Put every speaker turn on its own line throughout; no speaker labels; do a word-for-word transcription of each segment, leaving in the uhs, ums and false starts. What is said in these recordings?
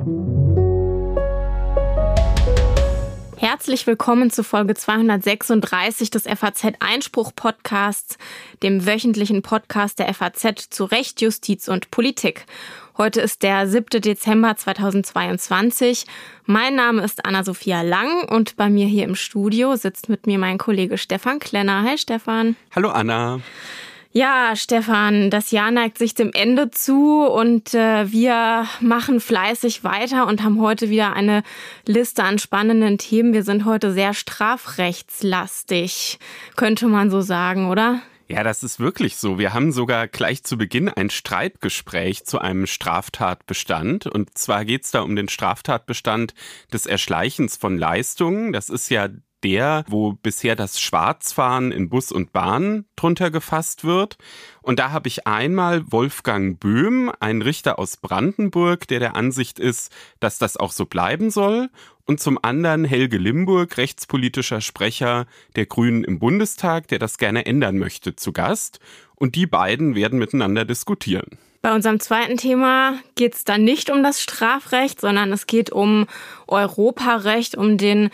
Herzlich willkommen zu Folge zweihundertsechsunddreißig des F A Z-Einspruch-Podcasts, dem wöchentlichen Podcast der F A Z zu Recht, Justiz und Politik. Heute ist der siebte Dezember zweitausendzweiundzwanzig. Mein Name ist Anna-Sophia Lang und bei mir hier im Studio sitzt mit mir mein Kollege Stefan Klenner. Hi Stefan.
Hallo Anna.
Ja, Stefan, das Jahr neigt sich dem Ende zu und äh, wir machen fleißig weiter und haben heute wieder eine Liste an spannenden Themen. Wir sind heute sehr strafrechtslastig, könnte man so sagen, oder?
Ja, das ist wirklich so. Wir haben sogar gleich zu Beginn ein Streitgespräch zu einem Straftatbestand. Und zwar geht es da um den Straftatbestand des Erschleichens von Leistungen. Das ist ja der, wo bisher das Schwarzfahren in Bus und Bahn drunter gefasst wird. Und da habe ich einmal Wolfgang Böhm, einen Richter aus Brandenburg, der der Ansicht ist, dass das auch so bleiben soll. Und zum anderen Helge Limburg, rechtspolitischer Sprecher der Grünen im Bundestag, der das gerne ändern möchte, zu Gast. Und die beiden werden miteinander diskutieren.
Bei unserem zweiten Thema geht es dann nicht um das Strafrecht, sondern es geht um Europarecht, um den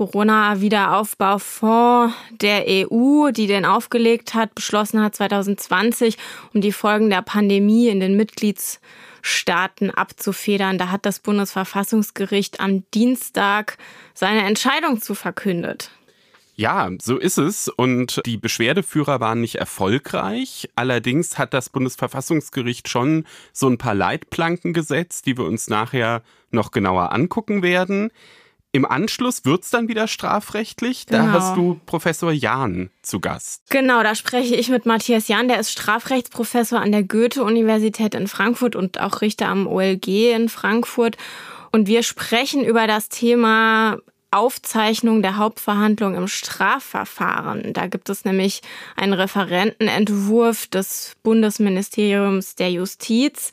Corona-Wiederaufbaufonds der E U, die den aufgelegt hat, beschlossen hat zweitausendzwanzig, um die Folgen der Pandemie in den Mitgliedsstaaten abzufedern. Da hat das Bundesverfassungsgericht am Dienstag seine Entscheidung zu verkündet.
Ja, so ist es. Und die Beschwerdeführer waren nicht erfolgreich. Allerdings hat das Bundesverfassungsgericht schon so ein paar Leitplanken gesetzt, die wir uns nachher noch genauer angucken werden. Im Anschluss wird's dann wieder strafrechtlich. Da
genau.
hast du Professor Jahn zu Gast.
Genau, da spreche ich mit Matthias Jahn. Der ist Strafrechtsprofessor an der Goethe-Universität in Frankfurt und auch Richter am O L G in Frankfurt. Und wir sprechen über das Thema Aufzeichnung der Hauptverhandlung im Strafverfahren. Da gibt es nämlich einen Referentenentwurf des Bundesministeriums der Justiz.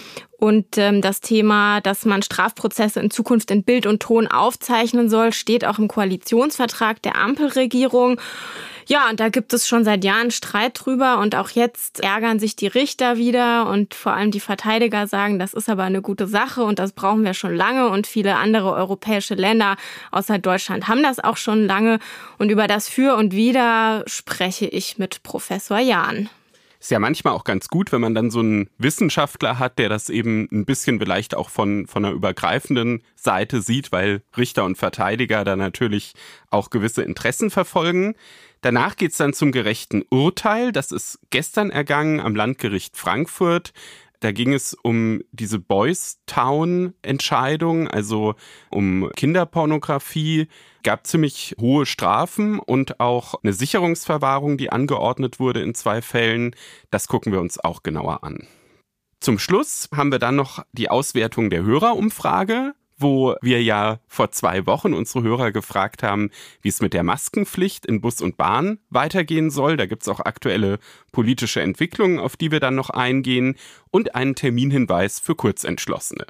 Und ähm, das Thema, dass man Strafprozesse in Zukunft in Bild und Ton aufzeichnen soll, steht auch im Koalitionsvertrag der Ampelregierung. Ja, und da gibt es schon seit Jahren Streit drüber und auch jetzt ärgern sich die Richter wieder und vor allem die Verteidiger sagen, das ist aber eine gute Sache und das brauchen wir schon lange und viele andere europäische Länder außer Deutschland haben das auch schon lange und über das Für und Wider spreche ich mit Professor Jahn.
Ist ja manchmal auch ganz gut, wenn man dann so einen Wissenschaftler hat, der das eben ein bisschen vielleicht auch von, von einer übergreifenden Seite sieht, weil Richter und Verteidiger da natürlich auch gewisse Interessen verfolgen. Danach geht's dann zum gerechten Urteil. Das ist gestern ergangen am Landgericht Frankfurt. Da ging es um diese Boys Town-Entscheidung, also um Kinderpornografie. Gab ziemlich hohe Strafen und auch eine Sicherungsverwahrung, die angeordnet wurde in zwei Fällen. Das gucken wir uns auch genauer an. Zum Schluss haben wir dann noch die Auswertung der Hörerumfrage, wo wir ja vor zwei Wochen unsere Hörer gefragt haben, wie es mit der Maskenpflicht in Bus und Bahn weitergehen soll. Da gibt's auch aktuelle politische Entwicklungen, auf die wir dann noch eingehen und einen Terminhinweis für Kurzentschlossene.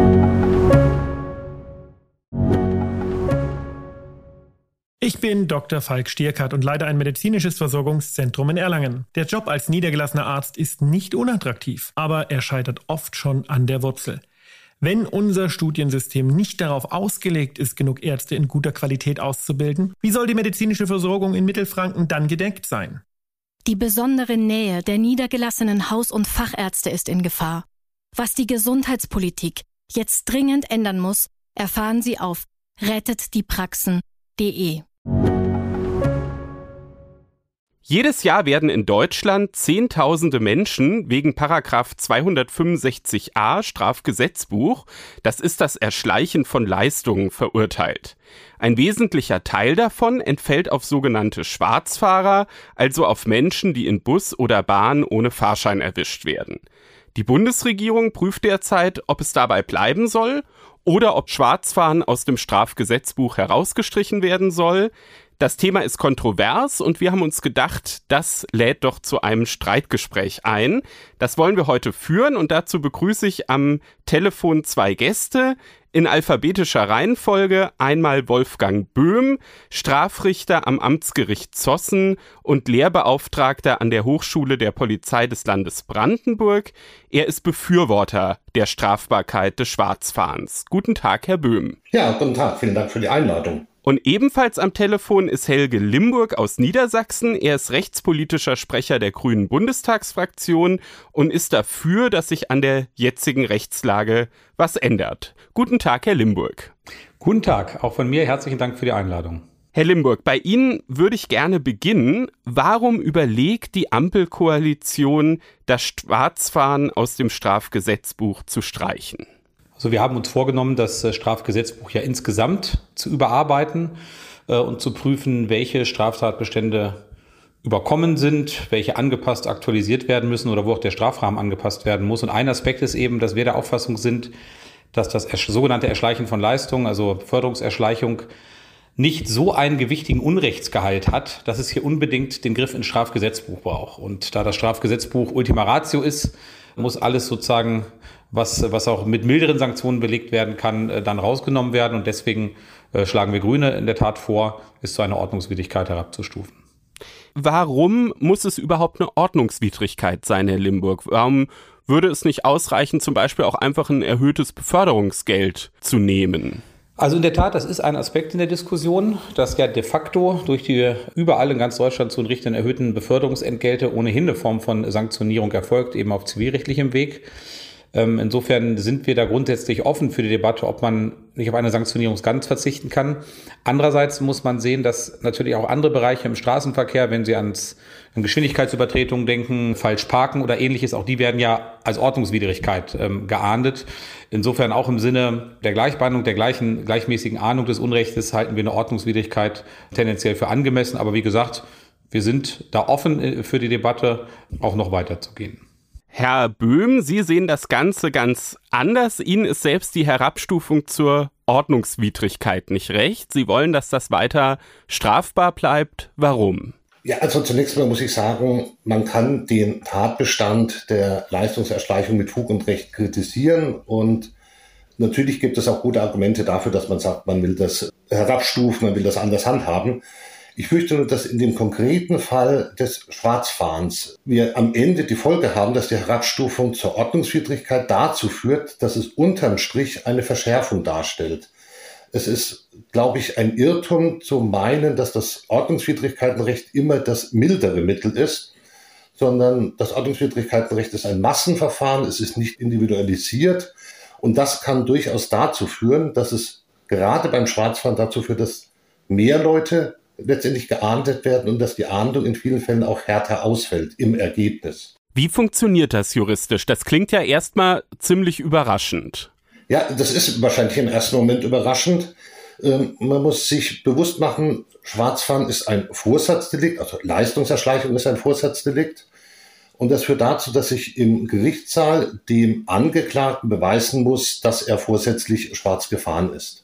Ich bin Doktor Falk Stierkart und leite ein medizinisches Versorgungszentrum in Erlangen. Der Job als niedergelassener Arzt ist nicht unattraktiv, aber er scheitert oft schon an der Wurzel. Wenn unser Studiensystem nicht darauf ausgelegt ist, genug Ärzte in guter Qualität auszubilden, wie soll die medizinische Versorgung in Mittelfranken dann gedeckt sein?
Die besondere Nähe der niedergelassenen Haus- und Fachärzte ist in Gefahr. Was die Gesundheitspolitik jetzt dringend ändern muss, erfahren Sie auf rettet die praxen punkt de.
Jedes Jahr werden in Deutschland Zehntausende Menschen wegen Paragraph zweihundertfünfundsechzig a Strafgesetzbuch, das ist das Erschleichen von Leistungen, verurteilt. Ein wesentlicher Teil davon entfällt auf sogenannte Schwarzfahrer, also auf Menschen, die in Bus oder Bahn ohne Fahrschein erwischt werden. Die Bundesregierung prüft derzeit, ob es dabei bleiben soll oder ob Schwarzfahren aus dem Strafgesetzbuch herausgestrichen werden soll. Das Thema ist kontrovers und wir haben uns gedacht, das lädt doch zu einem Streitgespräch ein. Das wollen wir heute führen und dazu begrüße ich am Telefon zwei Gäste in alphabetischer Reihenfolge. Einmal Wolfgang Böhm, Strafrichter am Amtsgericht Zossen und Lehrbeauftragter an der Hochschule der Polizei des Landes Brandenburg. Er ist Befürworter der Strafbarkeit des Schwarzfahrens. Guten Tag, Herr Böhm.
Ja, guten Tag. Vielen Dank für die Einladung.
Und ebenfalls am Telefon ist Helge Limburg aus Niedersachsen. Er ist rechtspolitischer Sprecher der Grünen Bundestagsfraktion und ist dafür, dass sich an der jetzigen Rechtslage was ändert. Guten Tag, Herr Limburg.
Guten Tag, auch von mir herzlichen Dank für die Einladung.
Herr Limburg, bei Ihnen würde ich gerne beginnen. Warum überlegt die Ampelkoalition, das Schwarzfahren aus dem Strafgesetzbuch zu streichen?
Also wir haben uns vorgenommen, das Strafgesetzbuch ja insgesamt zu überarbeiten äh, und zu prüfen, welche Straftatbestände überkommen sind, welche angepasst, aktualisiert werden müssen oder wo auch der Strafrahmen angepasst werden muss. Und ein Aspekt ist eben, dass wir der Auffassung sind, dass das sogenannte Erschleichen von Leistungen, also Beförderungserschleichung, nicht so einen gewichtigen Unrechtsgehalt hat, dass es hier unbedingt den Griff ins Strafgesetzbuch braucht. Und da das Strafgesetzbuch Ultima Ratio ist, muss alles sozusagen, was, was auch mit milderen Sanktionen belegt werden kann, dann rausgenommen werden. Und deswegen äh, schlagen wir Grüne in der Tat vor, es zu einer Ordnungswidrigkeit herabzustufen.
Warum muss es überhaupt eine Ordnungswidrigkeit sein, Herr Limburg? Warum würde es nicht ausreichen, zum Beispiel auch einfach ein erhöhtes Beförderungsgeld zu nehmen?
Also in der Tat, das ist ein Aspekt in der Diskussion, dass ja de facto durch die überall in ganz Deutschland zu richtenden erhöhten Beförderungsentgelte ohnehin eine Form von Sanktionierung erfolgt, eben auf zivilrechtlichem Weg. Insofern sind wir da grundsätzlich offen für die Debatte, ob man nicht auf eine Sanktionierung ganz verzichten kann. Andererseits muss man sehen, dass natürlich auch andere Bereiche im Straßenverkehr, wenn Sie ans, an Geschwindigkeitsübertretungen denken, falsch parken oder ähnliches, auch die werden ja als Ordnungswidrigkeit ähm, geahndet. Insofern auch im Sinne der Gleichbehandlung, der gleichen gleichmäßigen Ahndung des Unrechtes halten wir eine Ordnungswidrigkeit tendenziell für angemessen. Aber wie gesagt, wir sind da offen für die Debatte, auch noch weiterzugehen.
Herr Böhm, Sie sehen das Ganze ganz anders. Ihnen ist selbst die Herabstufung zur Ordnungswidrigkeit nicht recht. Sie wollen, dass das weiter strafbar bleibt. Warum?
Ja, also zunächst mal muss ich sagen, man kann den Tatbestand der Leistungserschleichung mit Fug und Recht kritisieren. Und natürlich gibt es auch gute Argumente dafür, dass man sagt, man will das herabstufen, man will das anders handhaben. Ich fürchte nur, dass in dem konkreten Fall des Schwarzfahrens wir am Ende die Folge haben, dass die Herabstufung zur Ordnungswidrigkeit dazu führt, dass es unterm Strich eine Verschärfung darstellt. Es ist, glaube ich, ein Irrtum zu meinen, dass das Ordnungswidrigkeitenrecht immer das mildere Mittel ist, sondern das Ordnungswidrigkeitenrecht ist ein Massenverfahren, es ist nicht individualisiert und das kann durchaus dazu führen, dass es gerade beim Schwarzfahren dazu führt, dass mehr Leute letztendlich geahndet werden und dass die Ahndung in vielen Fällen auch härter ausfällt im Ergebnis.
Wie funktioniert das juristisch? Das klingt ja erstmal ziemlich überraschend.
Ja, das ist wahrscheinlich im ersten Moment überraschend. Ähm, man muss sich bewusst machen, Schwarzfahren ist ein Vorsatzdelikt, also Leistungserschleichung ist ein Vorsatzdelikt. Und das führt dazu, dass ich im Gerichtssaal dem Angeklagten beweisen muss, dass er vorsätzlich schwarz gefahren ist.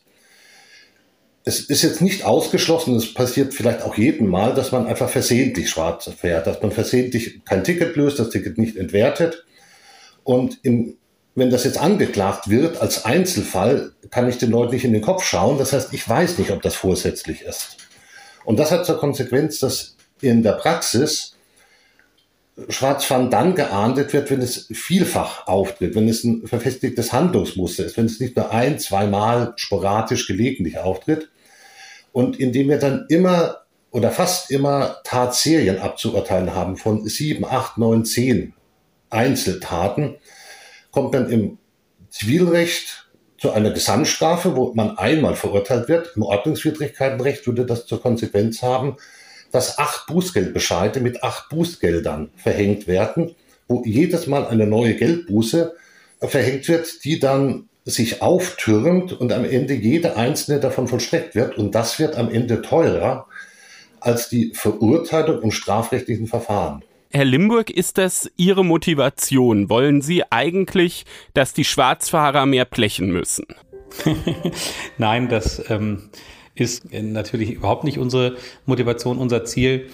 Es ist jetzt nicht ausgeschlossen, es passiert vielleicht auch jedem Mal, dass man einfach versehentlich schwarz fährt, dass man versehentlich kein Ticket löst, das Ticket nicht entwertet. Und im, wenn das jetzt angeklagt wird als Einzelfall, kann ich den Leuten nicht in den Kopf schauen. Das heißt, ich weiß nicht, ob das vorsätzlich ist. Und das hat zur Konsequenz, dass in der Praxis Schwarzfahren dann geahndet wird, wenn es vielfach auftritt, wenn es ein verfestigtes Handlungsmuster ist, wenn es nicht nur ein-, zweimal sporadisch gelegentlich auftritt. Und indem wir dann immer oder fast immer Tatserien abzuurteilen haben von sieben, acht, neun, zehn Einzeltaten, kommt dann im Zivilrecht zu einer Gesamtstrafe, wo man einmal verurteilt wird. Im Ordnungswidrigkeitenrecht würde das zur Konsequenz haben, dass acht Bußgeldbescheide mit acht Bußgeldern verhängt werden, wo jedes Mal eine neue Geldbuße verhängt wird, die dann sich auftürmt und am Ende jede einzelne davon vollstreckt wird. Und das wird am Ende teurer als die Verurteilung im strafrechtlichen Verfahren.
Herr Limburg, ist das Ihre Motivation? Wollen Sie eigentlich, dass die Schwarzfahrer mehr blechen müssen?
Nein, das ähm, ist natürlich überhaupt nicht unsere Motivation, unser Ziel.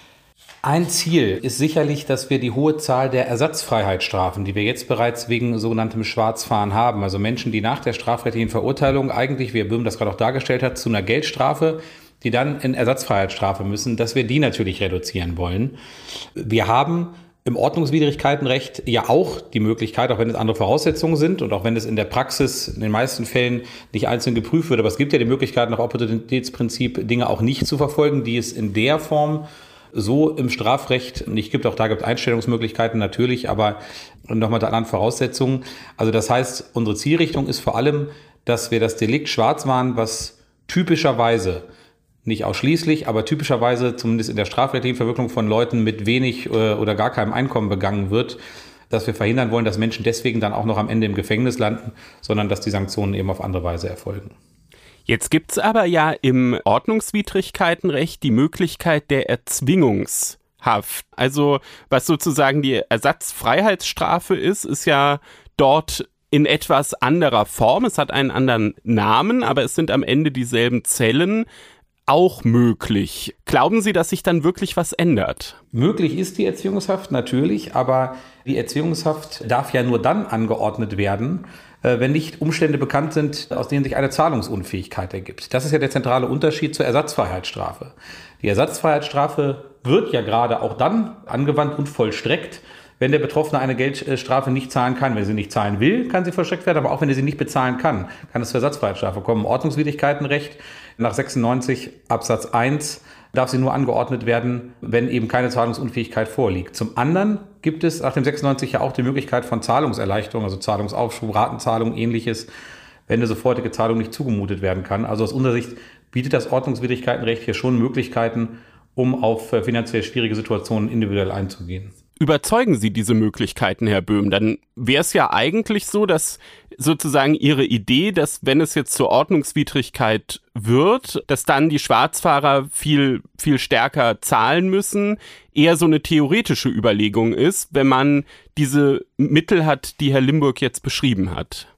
Ein Ziel ist sicherlich, dass wir die hohe Zahl der Ersatzfreiheitsstrafen, die wir jetzt bereits wegen sogenanntem Schwarzfahren haben, also Menschen, die nach der strafrechtlichen Verurteilung eigentlich, wie Herr Böhm das gerade auch dargestellt hat, zu einer Geldstrafe, die dann in Ersatzfreiheitsstrafe müssen, dass wir die natürlich reduzieren wollen. Wir haben im Ordnungswidrigkeitenrecht ja auch die Möglichkeit, auch wenn es andere Voraussetzungen sind und auch wenn es in der Praxis in den meisten Fällen nicht einzeln geprüft wird, aber es gibt ja die Möglichkeit, nach Opportunitätsprinzip Dinge auch nicht zu verfolgen, die es in der Form so im Strafrecht nicht gibt. Auch da gibt es Einstellungsmöglichkeiten natürlich, aber nochmal unter anderen Voraussetzungen. Also das heißt, unsere Zielrichtung ist vor allem, dass wir das Delikt Schwarzfahren, was typischerweise, nicht ausschließlich, aber typischerweise zumindest in der strafrechtlichen Verwirklichung von Leuten mit wenig oder gar keinem Einkommen begangen wird, dass wir verhindern wollen, dass Menschen deswegen dann auch noch am Ende im Gefängnis landen, sondern dass die Sanktionen eben auf andere Weise erfolgen.
Jetzt gibt's aber ja im Ordnungswidrigkeitenrecht die Möglichkeit der Erzwingungshaft. Also was sozusagen die Ersatzfreiheitsstrafe ist, ist ja dort in etwas anderer Form. Es hat einen anderen Namen, aber es sind am Ende dieselben Zellen. Auch möglich. Glauben Sie, dass sich dann wirklich was ändert?
Möglich ist die Erziehungshaft natürlich, aber die Erziehungshaft darf ja nur dann angeordnet werden, wenn nicht Umstände bekannt sind, aus denen sich eine Zahlungsunfähigkeit ergibt. Das ist ja der zentrale Unterschied zur Ersatzfreiheitsstrafe. Die Ersatzfreiheitsstrafe wird ja gerade auch dann angewandt und vollstreckt, wenn der Betroffene eine Geldstrafe nicht zahlen kann. Wenn er sie nicht zahlen will, kann sie vollstreckt werden, aber auch wenn er sie nicht bezahlen kann, kann es zur Ersatzfreiheitsstrafe kommen. Ordnungswidrigkeitenrecht nach sechsundneunzig Absatz eins darf sie nur angeordnet werden, wenn eben keine Zahlungsunfähigkeit vorliegt. Zum anderen gibt es nach dem sechsundneunzig ja auch die Möglichkeit von Zahlungserleichterung, also Zahlungsaufschub, Ratenzahlung, ähnliches, wenn eine sofortige Zahlung nicht zugemutet werden kann. Also aus unserer Sicht bietet das Ordnungswidrigkeitenrecht hier schon Möglichkeiten, um auf finanziell schwierige Situationen individuell einzugehen.
Überzeugen Sie diese Möglichkeiten, Herr Böhm? Dann wäre es ja eigentlich so, dass sozusagen Ihre Idee, dass wenn es jetzt zur Ordnungswidrigkeit wird, dass dann die Schwarzfahrer viel, viel stärker zahlen müssen, eher so eine theoretische Überlegung ist, wenn man diese Mittel hat, die Herr Limburg jetzt beschrieben hat.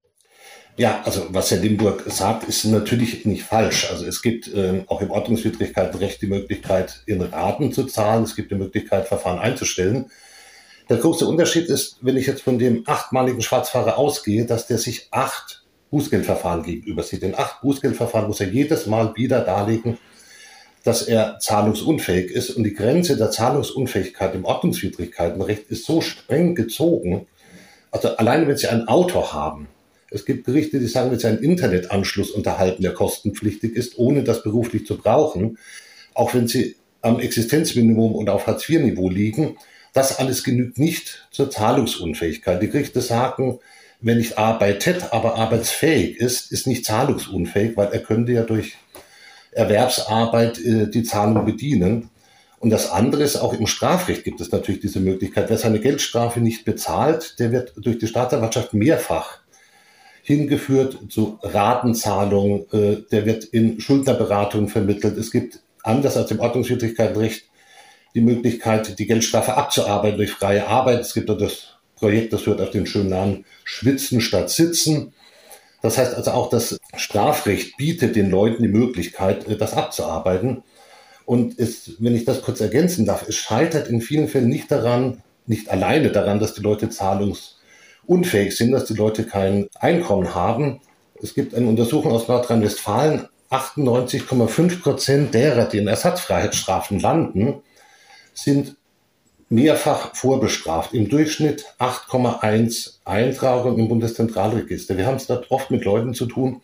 Ja, also was Herr Limburg sagt, ist natürlich nicht falsch. Also es gibt äh, auch im Ordnungswidrigkeitenrecht die Möglichkeit, in Raten zu zahlen. Es gibt die Möglichkeit, Verfahren einzustellen. Der große Unterschied ist, wenn ich jetzt von dem achtmaligen Schwarzfahrer ausgehe, dass der sich acht Bußgeldverfahren gegenüber sieht. In acht Bußgeldverfahren muss er jedes Mal wieder darlegen, dass er zahlungsunfähig ist. Und die Grenze der Zahlungsunfähigkeit im Ordnungswidrigkeitenrecht ist so streng gezogen. Also alleine wenn Sie ein Auto haben, es gibt Gerichte, die sagen, wenn Sie einen Internetanschluss unterhalten, der kostenpflichtig ist, ohne das beruflich zu brauchen, auch wenn Sie am Existenzminimum und auf Hartz vier Niveau liegen, das alles genügt nicht zur Zahlungsunfähigkeit. Die Gerichte sagen, wer nicht arbeitet, aber arbeitsfähig ist, ist nicht zahlungsunfähig, weil er könnte ja durch Erwerbsarbeit äh, die Zahlung bedienen. Und das andere ist, auch im Strafrecht gibt es natürlich diese Möglichkeit. Wer seine Geldstrafe nicht bezahlt, der wird durch die Staatsanwaltschaft mehrfach hingeführt zu Ratenzahlung, äh, der wird in Schuldnerberatung vermittelt. Es gibt, anders als im Ordnungswidrigkeitenrecht, die Möglichkeit, die Geldstrafe abzuarbeiten durch freie Arbeit. Es gibt auch das Projekt, das hört auf den schönen Namen Schwitzen statt Sitzen. Das heißt also auch, das Strafrecht bietet den Leuten die Möglichkeit, äh, das abzuarbeiten. Und es, wenn ich das kurz ergänzen darf, es scheitert in vielen Fällen nicht daran, nicht alleine daran, dass die Leute zahlungs unfähig sind, dass die Leute kein Einkommen haben. Es gibt eine Untersuchung aus Nordrhein-Westfalen, achtundneunzig Komma fünf Prozent derer, die in Ersatzfreiheitsstrafen landen, sind mehrfach vorbestraft. Im Durchschnitt acht Komma eins Eintragungen im Bundeszentralregister. Wir haben es dort oft mit Leuten zu tun,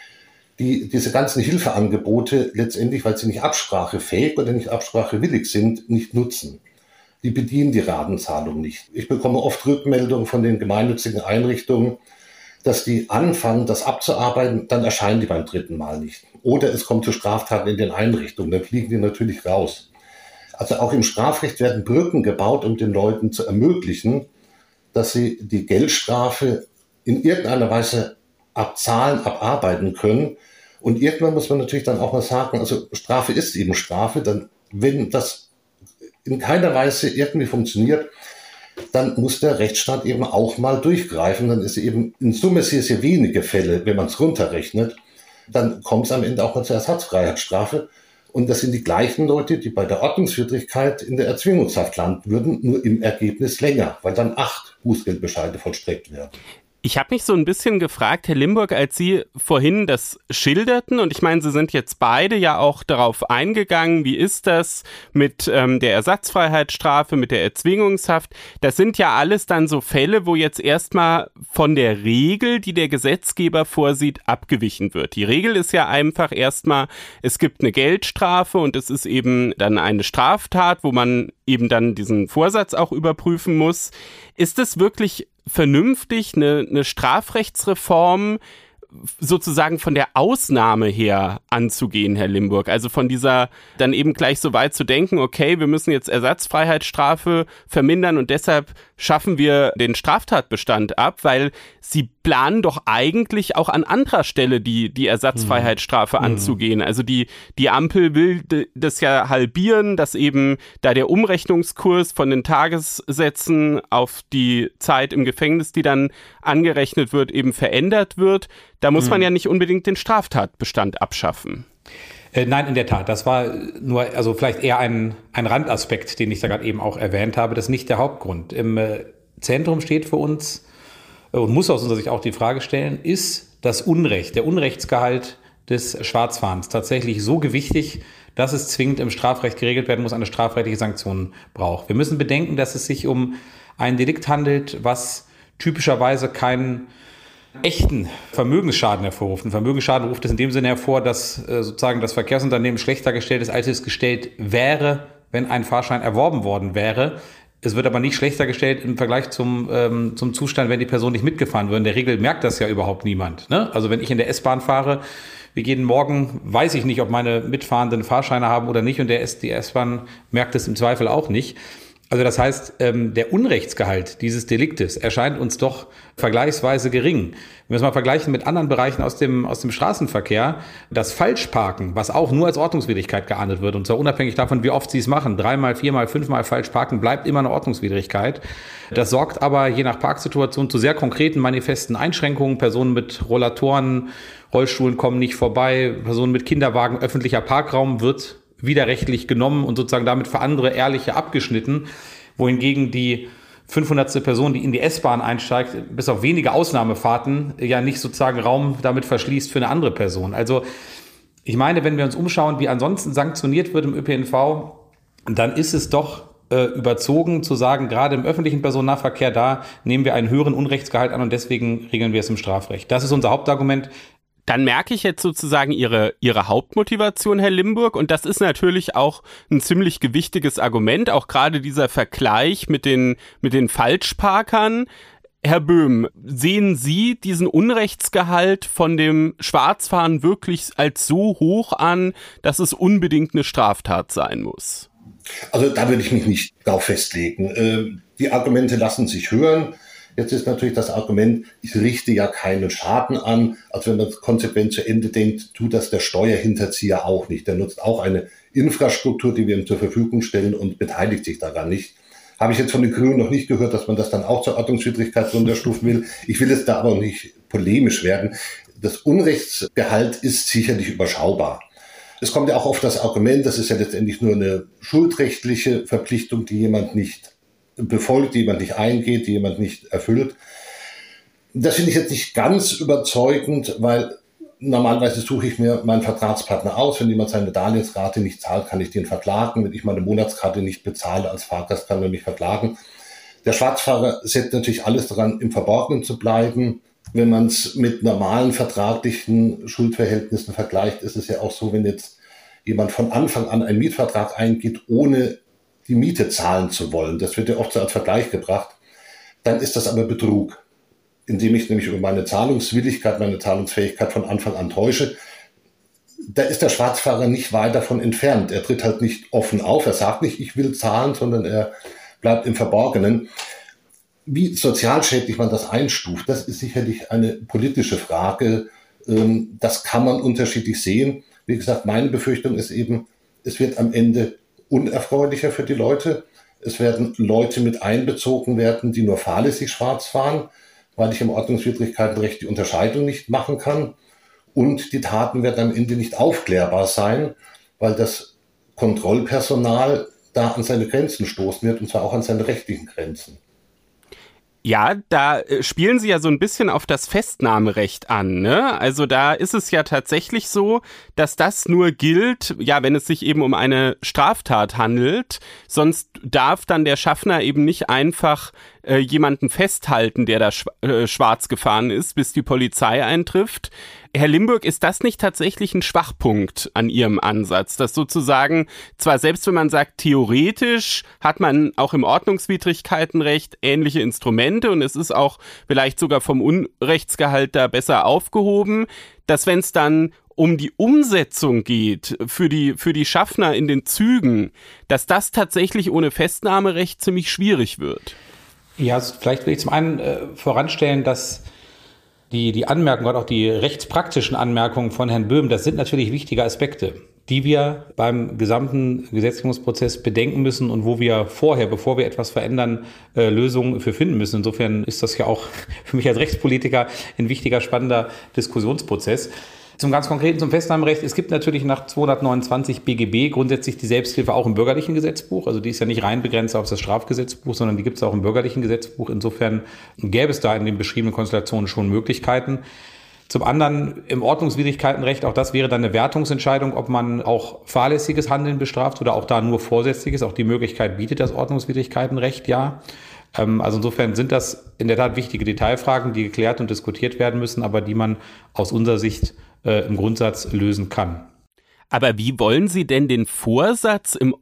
die diese ganzen Hilfeangebote letztendlich, weil sie nicht absprachefähig oder nicht absprachewillig sind, nicht nutzen. Die bedienen die Ratenzahlung nicht. Ich bekomme oft Rückmeldungen von den gemeinnützigen Einrichtungen, dass die anfangen, das abzuarbeiten, dann erscheinen die beim dritten Mal nicht. Oder es kommt zu Straftaten in den Einrichtungen, dann fliegen die natürlich raus. Also auch im Strafrecht werden Brücken gebaut, um den Leuten zu ermöglichen, dass sie die Geldstrafe in irgendeiner Weise abzahlen, abarbeiten können. Und irgendwann muss man natürlich dann auch mal sagen, also Strafe ist eben Strafe, dann wenn das in keiner Weise irgendwie funktioniert, dann muss der Rechtsstaat eben auch mal durchgreifen. Dann ist eben in Summe sehr, sehr wenige Fälle, wenn man es runterrechnet, dann kommt es am Ende auch mal zur Ersatzfreiheitsstrafe. Und das sind die gleichen Leute, die bei der Ordnungswidrigkeit in der Erzwingungshaft landen würden, nur im Ergebnis länger, weil dann acht Bußgeldbescheide vollstreckt werden.
Ich habe mich so ein bisschen gefragt, Herr Limburg, als Sie vorhin das schilderten, und ich meine, Sie sind jetzt beide ja auch darauf eingegangen, wie ist das mit ähm, der Ersatzfreiheitsstrafe, mit der Erzwingungshaft? Das sind ja alles dann so Fälle, wo jetzt erstmal von der Regel, die der Gesetzgeber vorsieht, abgewichen wird. Die Regel ist ja einfach erstmal, es gibt eine Geldstrafe und es ist eben dann eine Straftat, wo man eben dann diesen Vorsatz auch überprüfen muss. Ist es wirklich vernünftig, eine, eine Strafrechtsreform sozusagen von der Ausnahme her anzugehen, Herr Limburg? Also von dieser, dann eben gleich so weit zu denken, okay, wir müssen jetzt Ersatzfreiheitsstrafe vermindern und deshalb schaffen wir den Straftatbestand ab, weil Sie planen doch eigentlich auch an anderer Stelle die, die Ersatzfreiheitsstrafe mhm. anzugehen. Also die, die Ampel will das ja halbieren, dass eben da der Umrechnungskurs von den Tagessätzen auf die Zeit im Gefängnis, die dann angerechnet wird, eben verändert wird. Da muss man ja nicht unbedingt den Straftatbestand abschaffen.
Äh, nein, in der Tat. Das war nur, also vielleicht eher ein, ein Randaspekt, den ich da gerade eben auch erwähnt habe. Das ist nicht der Hauptgrund. Im äh, Zentrum steht für uns äh, und muss aus unserer Sicht auch die Frage stellen, ist das Unrecht, der Unrechtsgehalt des Schwarzfahrens tatsächlich so gewichtig, dass es zwingend im Strafrecht geregelt werden muss, eine strafrechtliche Sanktion braucht. Wir müssen bedenken, dass es sich um ein Delikt handelt, was typischerweise keinen echten Vermögensschaden hervorruft. Ein Vermögensschaden ruft es in dem Sinne hervor, dass äh, sozusagen das Verkehrsunternehmen schlechter gestellt ist, als es gestellt wäre, wenn ein Fahrschein erworben worden wäre. Es wird aber nicht schlechter gestellt im Vergleich zum, ähm, zum Zustand, wenn die Person nicht mitgefahren würde. In der Regel merkt das ja überhaupt niemand. Ne? Also wenn ich in der S-Bahn fahre, wie jeden Morgen, weiß ich nicht, ob meine Mitfahrenden Fahrscheine haben oder nicht, und der S- die S-Bahn merkt es im Zweifel auch nicht. Also das heißt, ähm, der Unrechtsgehalt dieses Deliktes erscheint uns doch vergleichsweise gering. Wenn wir es mal vergleichen mit anderen Bereichen aus dem, aus dem Straßenverkehr, das Falschparken, was auch nur als Ordnungswidrigkeit geahndet wird, und zwar unabhängig davon, wie oft Sie es machen, dreimal, viermal, fünfmal falsch parken, bleibt immer eine Ordnungswidrigkeit. Das sorgt aber je nach Parksituation zu sehr konkreten, manifesten Einschränkungen. Personen mit Rollatoren, Rollstuhlen kommen nicht vorbei, Personen mit Kinderwagen, öffentlicher Parkraum wird widerrechtlich genommen und sozusagen damit für andere Ehrliche abgeschnitten, wohingegen die fünfhundertste Person, die in die S-Bahn einsteigt, bis auf wenige Ausnahmefahrten ja nicht sozusagen Raum damit verschließt für eine andere Person. Also ich meine, wenn wir uns umschauen, wie ansonsten sanktioniert wird im Ö P N V, dann ist es doch äh, überzogen zu sagen, gerade im öffentlichen Personennahverkehr, da nehmen wir einen höheren Unrechtsgehalt an und deswegen regeln wir es im Strafrecht. Das ist unser Hauptargument.
Dann merke ich jetzt sozusagen Ihre, Ihre Hauptmotivation, Herr Limburg, und das ist natürlich auch ein ziemlich gewichtiges Argument, auch gerade dieser Vergleich mit den, mit den Falschparkern. Herr Böhm, sehen Sie diesen Unrechtsgehalt von dem Schwarzfahren wirklich als so hoch an, dass es unbedingt eine Straftat sein muss?
Also da würde ich mich nicht darauf festlegen. Die Argumente lassen sich hören. Jetzt ist natürlich das Argument, ich richte ja keinen Schaden an. Also wenn man konsequent zu Ende denkt, tut das der Steuerhinterzieher auch nicht. Der nutzt auch eine Infrastruktur, die wir ihm zur Verfügung stellen, und beteiligt sich daran nicht. Habe ich jetzt von den Grünen noch nicht gehört, dass man das dann auch zur Ordnungswidrigkeit runterstufen will. Ich will jetzt da aber nicht polemisch werden. Das Unrechtsgehalt ist sicherlich überschaubar. Es kommt ja auch oft das Argument, das ist ja letztendlich nur eine schuldrechtliche Verpflichtung, die jemand nicht befolgt, die jemand nicht eingeht, die jemand nicht erfüllt. Das finde ich jetzt nicht ganz überzeugend, weil normalerweise suche ich mir meinen Vertragspartner aus. Wenn jemand seine Darlehensrate nicht zahlt, kann ich den verklagen. Wenn ich meine Monatskarte nicht bezahle als Fahrgast, kann er mich verklagen. Der Schwarzfahrer setzt natürlich alles daran, im Verborgenen zu bleiben. Wenn man es mit normalen vertraglichen Schuldverhältnissen vergleicht, ist es ja auch so, wenn jetzt jemand von Anfang an einen Mietvertrag eingeht, ohne die Miete zahlen zu wollen, das wird ja oft so als Vergleich gebracht, dann ist das aber Betrug, indem ich nämlich über meine Zahlungswilligkeit, meine Zahlungsfähigkeit von Anfang an täusche. Da ist der Schwarzfahrer nicht weit davon entfernt. Er tritt halt nicht offen auf, er sagt nicht, ich will zahlen, sondern er bleibt im Verborgenen. Wie sozialschädlich man das einstuft, das ist sicherlich eine politische Frage. Das kann man unterschiedlich sehen. Wie gesagt, meine Befürchtung ist eben, es wird am Ende unerfreulicher für die Leute. Es werden Leute mit einbezogen werden, die nur fahrlässig schwarz fahren, weil ich im Ordnungswidrigkeitenrecht die Unterscheidung nicht machen kann. und die Taten werden am Ende nicht aufklärbar sein, weil das Kontrollpersonal da an seine Grenzen stoßen wird, und zwar auch an seine rechtlichen Grenzen.
Ja, da spielen Sie ja so ein bisschen auf das Festnahmerecht an, ne? Also da ist es ja tatsächlich so, dass das nur gilt, ja, wenn es sich eben um eine Straftat handelt. Sonst darf dann der Schaffner eben nicht einfach äh, jemanden festhalten, der da sch- äh, schwarz gefahren ist, bis die Polizei eintrifft. Herr Limburg, ist das nicht tatsächlich ein Schwachpunkt an Ihrem Ansatz, dass sozusagen, zwar selbst wenn man sagt, theoretisch hat man auch im Ordnungswidrigkeitenrecht ähnliche Instrumente und es ist auch vielleicht sogar vom Unrechtsgehalt da besser aufgehoben, dass wenn es dann um die Umsetzung geht für die, für die Schaffner in den Zügen, dass das tatsächlich ohne Festnahmerecht ziemlich schwierig wird?
Ja, vielleicht will ich zum einen äh, voranstellen, dass Die, die Anmerkungen, gerade auch die rechtspraktischen Anmerkungen von Herrn Böhm, das sind natürlich wichtige Aspekte, die wir beim gesamten Gesetzgebungsprozess bedenken müssen und wo wir vorher, bevor wir etwas verändern, äh, Lösungen für finden müssen. Insofern ist das ja auch für mich als Rechtspolitiker ein wichtiger, spannender Diskussionsprozess. Zum ganz Konkreten, zum Festnahmerecht. Es gibt natürlich nach zweihundertneunundzwanzig B G B grundsätzlich die Selbsthilfe auch im bürgerlichen Gesetzbuch. Also die ist ja nicht rein begrenzt auf das Strafgesetzbuch, sondern die gibt es auch im bürgerlichen Gesetzbuch. Insofern gäbe es da in den beschriebenen Konstellationen schon Möglichkeiten. Zum anderen im Ordnungswidrigkeitenrecht, auch das wäre dann eine Wertungsentscheidung, ob man auch fahrlässiges Handeln bestraft oder auch da nur vorsätzliches. Auch die Möglichkeit bietet das Ordnungswidrigkeitenrecht ja. Also insofern sind das in der Tat wichtige Detailfragen, die geklärt und diskutiert werden müssen, aber die man aus unserer Sicht äh, im Grundsatz lösen kann.
Aber wie wollen Sie denn den Vorsatz im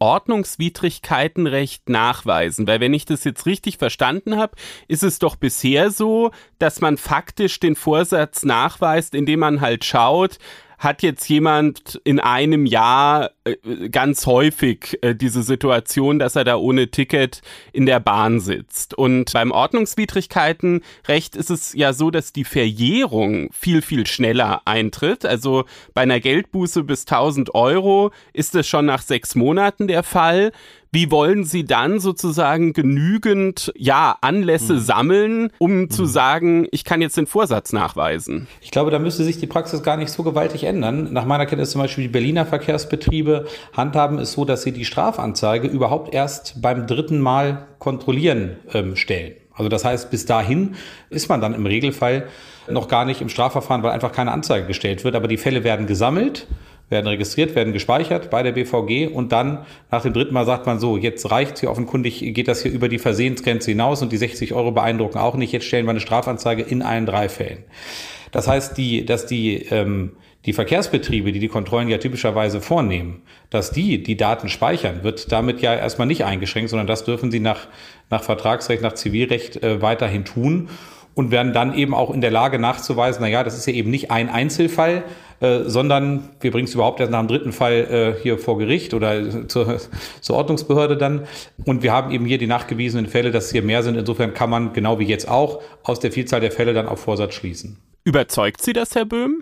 Ordnungswidrigkeitenrecht nachweisen? Weil wenn ich das jetzt richtig verstanden habe, ist es doch bisher so, dass man faktisch den Vorsatz nachweist, indem man halt schaut, hat jetzt jemand in einem Jahr äh, ganz häufig äh, diese Situation, dass er da ohne Ticket in der Bahn sitzt. Und beim Ordnungswidrigkeitenrecht ist es ja so, dass die Verjährung viel, viel schneller eintritt. Also bei einer Geldbuße bis tausend Euro ist es schon nach sechs Monaten der Fall. Wie wollen Sie dann sozusagen genügend, ja, Anlässe mhm. sammeln, um mhm. zu sagen, ich kann jetzt den Vorsatz nachweisen?
Ich glaube, da müsste sich die Praxis gar nicht so gewaltig ändern. Nach meiner Kenntnis zum Beispiel die Berliner Verkehrsbetriebe handhaben es so, dass sie die Strafanzeige überhaupt erst beim dritten Mal kontrollieren ähm, stellen. Also das heißt, bis dahin ist man dann im Regelfall noch gar nicht im Strafverfahren, weil einfach keine Anzeige gestellt wird. Aber die Fälle werden gesammelt, werden registriert, werden gespeichert bei der B V G und dann nach dem dritten Mal sagt man so, jetzt reicht's hier, offenkundig geht das hier über die Versehensgrenze hinaus und die sechzig Euro beeindrucken auch nicht, jetzt stellen wir eine Strafanzeige in allen drei Fällen. Das heißt, die, dass die, ähm, die Verkehrsbetriebe, die die Kontrollen ja typischerweise vornehmen, dass die die Daten speichern, wird damit ja erstmal nicht eingeschränkt, sondern das dürfen sie nach, nach Vertragsrecht, nach Zivilrecht äh, weiterhin tun. Und werden dann eben auch in der Lage nachzuweisen, naja, das ist ja eben nicht ein Einzelfall, äh, sondern wir bringen es überhaupt erst nach dem dritten Fall äh, hier vor Gericht oder zur, zur Ordnungsbehörde dann. Und wir haben eben hier die nachgewiesenen Fälle, dass es hier mehr sind. Insofern kann man, genau wie jetzt auch, aus der Vielzahl der Fälle dann auf Vorsatz schließen.
Überzeugt Sie das, Herr Böhm?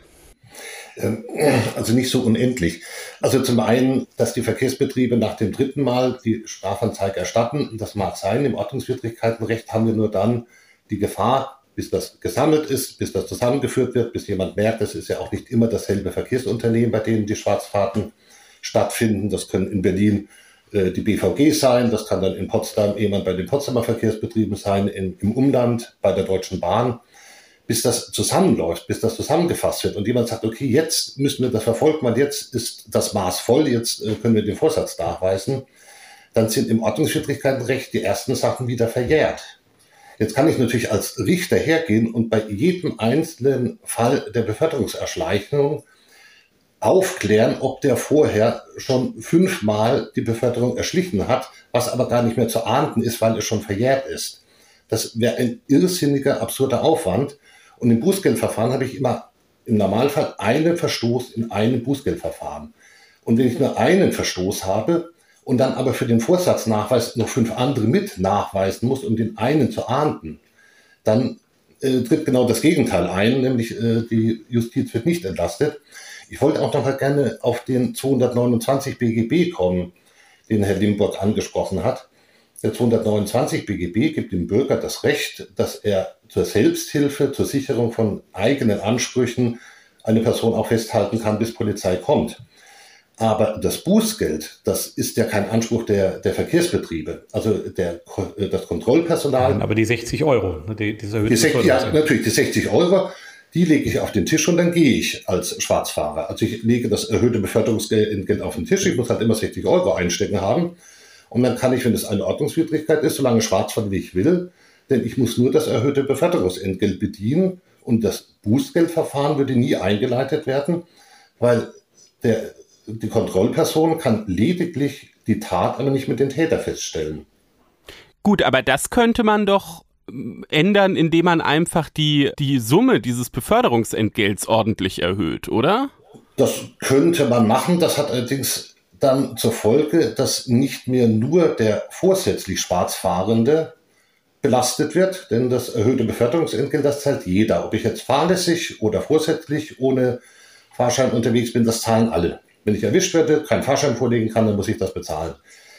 Also nicht so unendlich. Also zum einen, dass die Verkehrsbetriebe nach dem dritten Mal die Strafanzeige erstatten, das mag sein. Im Ordnungswidrigkeitenrecht haben wir nur dann die Gefahr, bis das gesammelt ist, bis das zusammengeführt wird, bis jemand merkt, das ist ja auch nicht immer dasselbe Verkehrsunternehmen, bei denen die Schwarzfahrten stattfinden. Das können in Berlin äh, die B V G sein, das kann dann in Potsdam jemand bei den Potsdamer Verkehrsbetrieben sein, in, im Umland bei der Deutschen Bahn. Bis das zusammenläuft, bis das zusammengefasst wird und jemand sagt, okay, jetzt müssen wir das verfolgen, weil jetzt ist das Maß voll, jetzt äh, können wir den Vorsatz nachweisen, dann sind im Ordnungswidrigkeitenrecht die ersten Sachen wieder verjährt. Jetzt kann ich natürlich als Richter hergehen und bei jedem einzelnen Fall der Beförderungserschleichung aufklären, ob der vorher schon fünfmal die Beförderung erschlichen hat, was aber gar nicht mehr zu ahnden ist, weil es schon verjährt ist. Das wäre ein irrsinniger, absurder Aufwand. Und im Bußgeldverfahren habe ich immer im Normalfall einen Verstoß in einem Bußgeldverfahren. Und wenn ich nur einen Verstoß habe, und dann aber für den Vorsatznachweis noch fünf andere mit nachweisen muss, um den einen zu ahnden, dann äh, tritt genau das Gegenteil ein, nämlich äh, die Justiz wird nicht entlastet. Ich wollte auch noch mal gerne auf den zweihundertneunundzwanzig B G B kommen, den Herr Limburg angesprochen hat. Der zweihundertneunundzwanzig B G B gibt dem Bürger das Recht, dass er zur Selbsthilfe, zur Sicherung von eigenen Ansprüchen eine Person auch festhalten kann, bis Polizei kommt. Aber das Bußgeld, das ist ja kein Anspruch der, der Verkehrsbetriebe. Also der, das Kontrollpersonal.
Aber die sechzig Euro, die, diese
die sechzig, ja, natürlich, die sechzig Euro, die lege ich auf den Tisch und dann gehe ich als Schwarzfahrer. Also ich lege das erhöhte Beförderungsgeld auf den Tisch. Ich muss halt immer sechzig Euro einstecken haben. Und dann kann ich, wenn es eine Ordnungswidrigkeit ist, so lange schwarz fahren, wie ich will. Denn ich muss nur das erhöhte Beförderungsentgelt bedienen. Und das Bußgeldverfahren würde nie eingeleitet werden, weil der Die Kontrollperson kann lediglich die Tat, aber nicht mit den Täter feststellen.
Gut, aber das könnte man doch ändern, indem man einfach die, die Summe dieses Beförderungsentgelts ordentlich erhöht, oder?
Das könnte man machen. Das hat allerdings dann zur Folge, dass nicht mehr nur der vorsätzlich Schwarzfahrende belastet wird, denn das erhöhte Beförderungsentgelt, das zahlt jeder. Ob ich jetzt fahrlässig oder vorsätzlich ohne Fahrschein unterwegs bin, das zahlen alle. Wenn ich erwischt werde, keinen Fahrschein vorlegen kann, dann muss ich das bezahlen.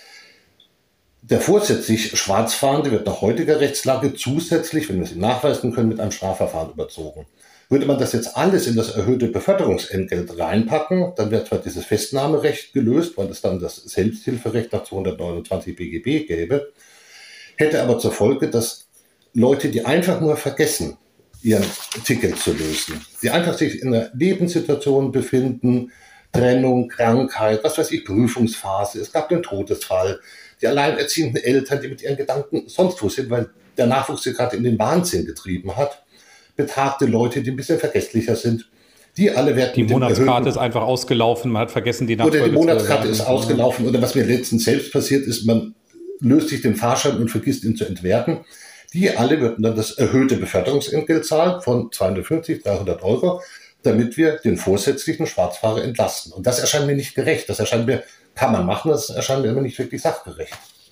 Der vorsätzlich Schwarzfahrende wird nach heutiger Rechtslage zusätzlich, wenn wir es ihm nachweisen können, mit einem Strafverfahren überzogen. Würde man das jetzt alles in das erhöhte Beförderungsentgelt reinpacken, dann wird zwar dieses Festnahmerecht gelöst, weil es dann das Selbsthilferecht nach zweihundertneunundzwanzig B G B gäbe, hätte aber zur Folge, dass Leute, die einfach nur vergessen, ihren Ticket zu lösen, die einfach sich in einer Lebenssituation befinden, Trennung, Krankheit, was weiß ich, Prüfungsphase, es gab den Todesfall, die alleinerziehenden Eltern, die mit ihren Gedanken sonst wo sind, weil der Nachwuchs sie gerade in den Wahnsinn getrieben hat, betagte Leute, die ein bisschen vergesslicher sind, die alle werden...
Die Monatskarte ist einfach ausgelaufen, man hat vergessen, die Nachfolge...
Oder die Monatskarte ist ausgelaufen, oder was mir letztens selbst passiert ist, man löst sich den Fahrschein und vergisst ihn zu entwerten. Die alle würden dann das erhöhte Beförderungsentgelt zahlen von zweihundertfünfzig, dreihundert Euro, damit wir den vorsätzlichen Schwarzfahrer entlasten. Und das erscheint mir nicht gerecht. Das erscheint mir, kann man machen, das erscheint mir immer nicht wirklich sachgerecht.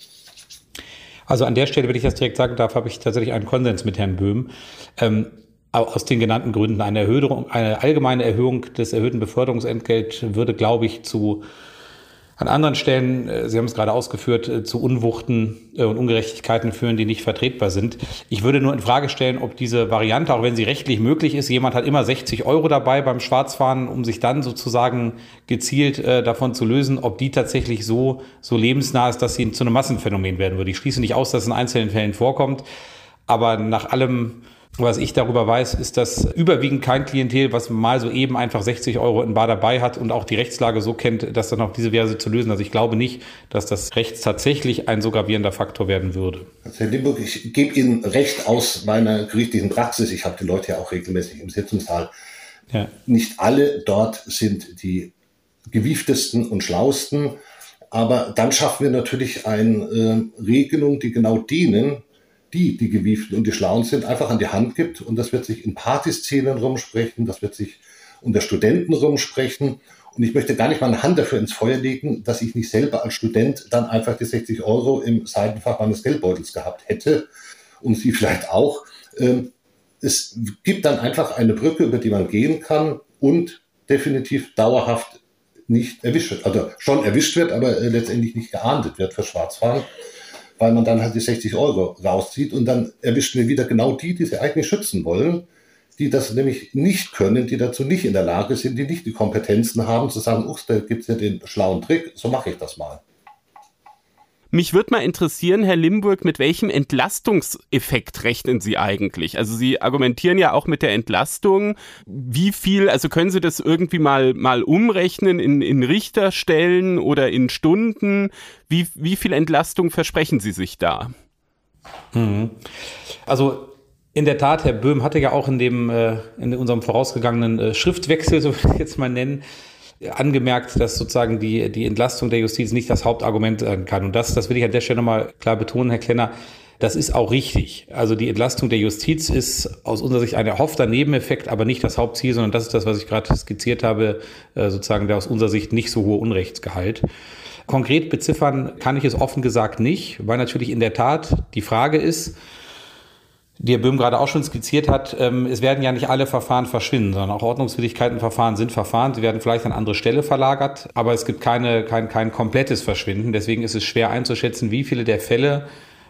Also an der Stelle, wenn ich das direkt sagen darf, habe ich tatsächlich einen Konsens mit Herrn Böhm. Ähm, aus den genannten Gründen. Eine Erhöhung, eine allgemeine Erhöhung des erhöhten Beförderungsentgelts würde, glaube ich, zu an anderen Stellen, Sie haben es gerade ausgeführt, zu Unwuchten und Ungerechtigkeiten führen, die nicht vertretbar sind. Ich würde nur in Frage stellen, ob diese Variante, auch wenn sie rechtlich möglich ist, jemand hat immer sechzig Euro dabei beim Schwarzfahren, um sich dann sozusagen gezielt äh, davon zu lösen, ob die tatsächlich so, so lebensnah ist, dass sie zu einem Massenphänomen werden würde. Ich schließe nicht aus, dass es in einzelnen Fällen vorkommt, aber nach allem, was ich darüber weiß, ist das überwiegend kein Klientel, was mal so eben einfach sechzig Euro in bar dabei hat und auch die Rechtslage so kennt, dass dann auf diese Weise zu lösen. Also ich glaube nicht, dass das Recht tatsächlich ein so gravierender Faktor werden würde.
Also Herr Limburg, ich gebe Ihnen recht aus meiner gerichtlichen Praxis. Ich habe die Leute ja auch regelmäßig im Sitzungssaal. Ja. Nicht alle dort sind die gewieftesten und schlausten, aber dann schaffen wir natürlich eine äh, Regelung, die genau denen, die, die Gewieften und die Schlauen sind, einfach an die Hand gibt. Und das wird sich in Partyszenen rumsprechen, das wird sich unter Studenten rumsprechen. Und ich möchte gar nicht meine Hand dafür ins Feuer legen, dass ich nicht selber als Student dann einfach die sechzig Euro im Seitenfach meines Geldbeutels gehabt hätte und Sie vielleicht auch. Es gibt dann einfach eine Brücke, über die man gehen kann und definitiv dauerhaft nicht erwischt wird. Also schon erwischt wird, aber letztendlich nicht geahndet wird für Schwarzfahren, weil man dann halt die sechzig Euro rauszieht und dann erwischen wir wieder genau die, die sie eigentlich schützen wollen, die das nämlich nicht können, die dazu nicht in der Lage sind, die nicht die Kompetenzen haben, zu sagen, uch, da gibt's ja den schlauen Trick, so mache ich das mal.
Mich würde mal interessieren, Herr Limburg, mit welchem Entlastungseffekt rechnen Sie eigentlich? Also Sie argumentieren ja auch mit der Entlastung. Wie viel, also können Sie das irgendwie mal, mal umrechnen in, in Richterstellen oder in Stunden? Wie, wie viel Entlastung versprechen Sie sich da?
Mhm. Also in der Tat, Herr Böhm hatte ja auch in dem äh, in unserem vorausgegangenen äh, Schriftwechsel, so würde ich jetzt mal nennen, angemerkt, dass sozusagen die, die Entlastung der Justiz nicht das Hauptargument sein kann. Und das, das will ich an der Stelle nochmal klar betonen, Herr Klenner, das ist auch richtig. Also die Entlastung der Justiz ist aus unserer Sicht ein erhoffter Nebeneffekt, aber nicht das Hauptziel, sondern das ist das, was ich gerade skizziert habe, sozusagen der aus unserer Sicht nicht so hohe Unrechtsgehalt. Konkret beziffern kann ich es offen gesagt nicht, weil natürlich in der Tat die Frage ist, die Herr Böhm gerade auch schon skizziert hat, ähm, es werden ja nicht alle Verfahren verschwinden, sondern auch Ordnungswidrigkeitenverfahren sind Verfahren, sie werden vielleicht an andere Stelle verlagert, aber es gibt keine, kein, kein komplettes Verschwinden. Deswegen ist es schwer einzuschätzen, wie viele der Fälle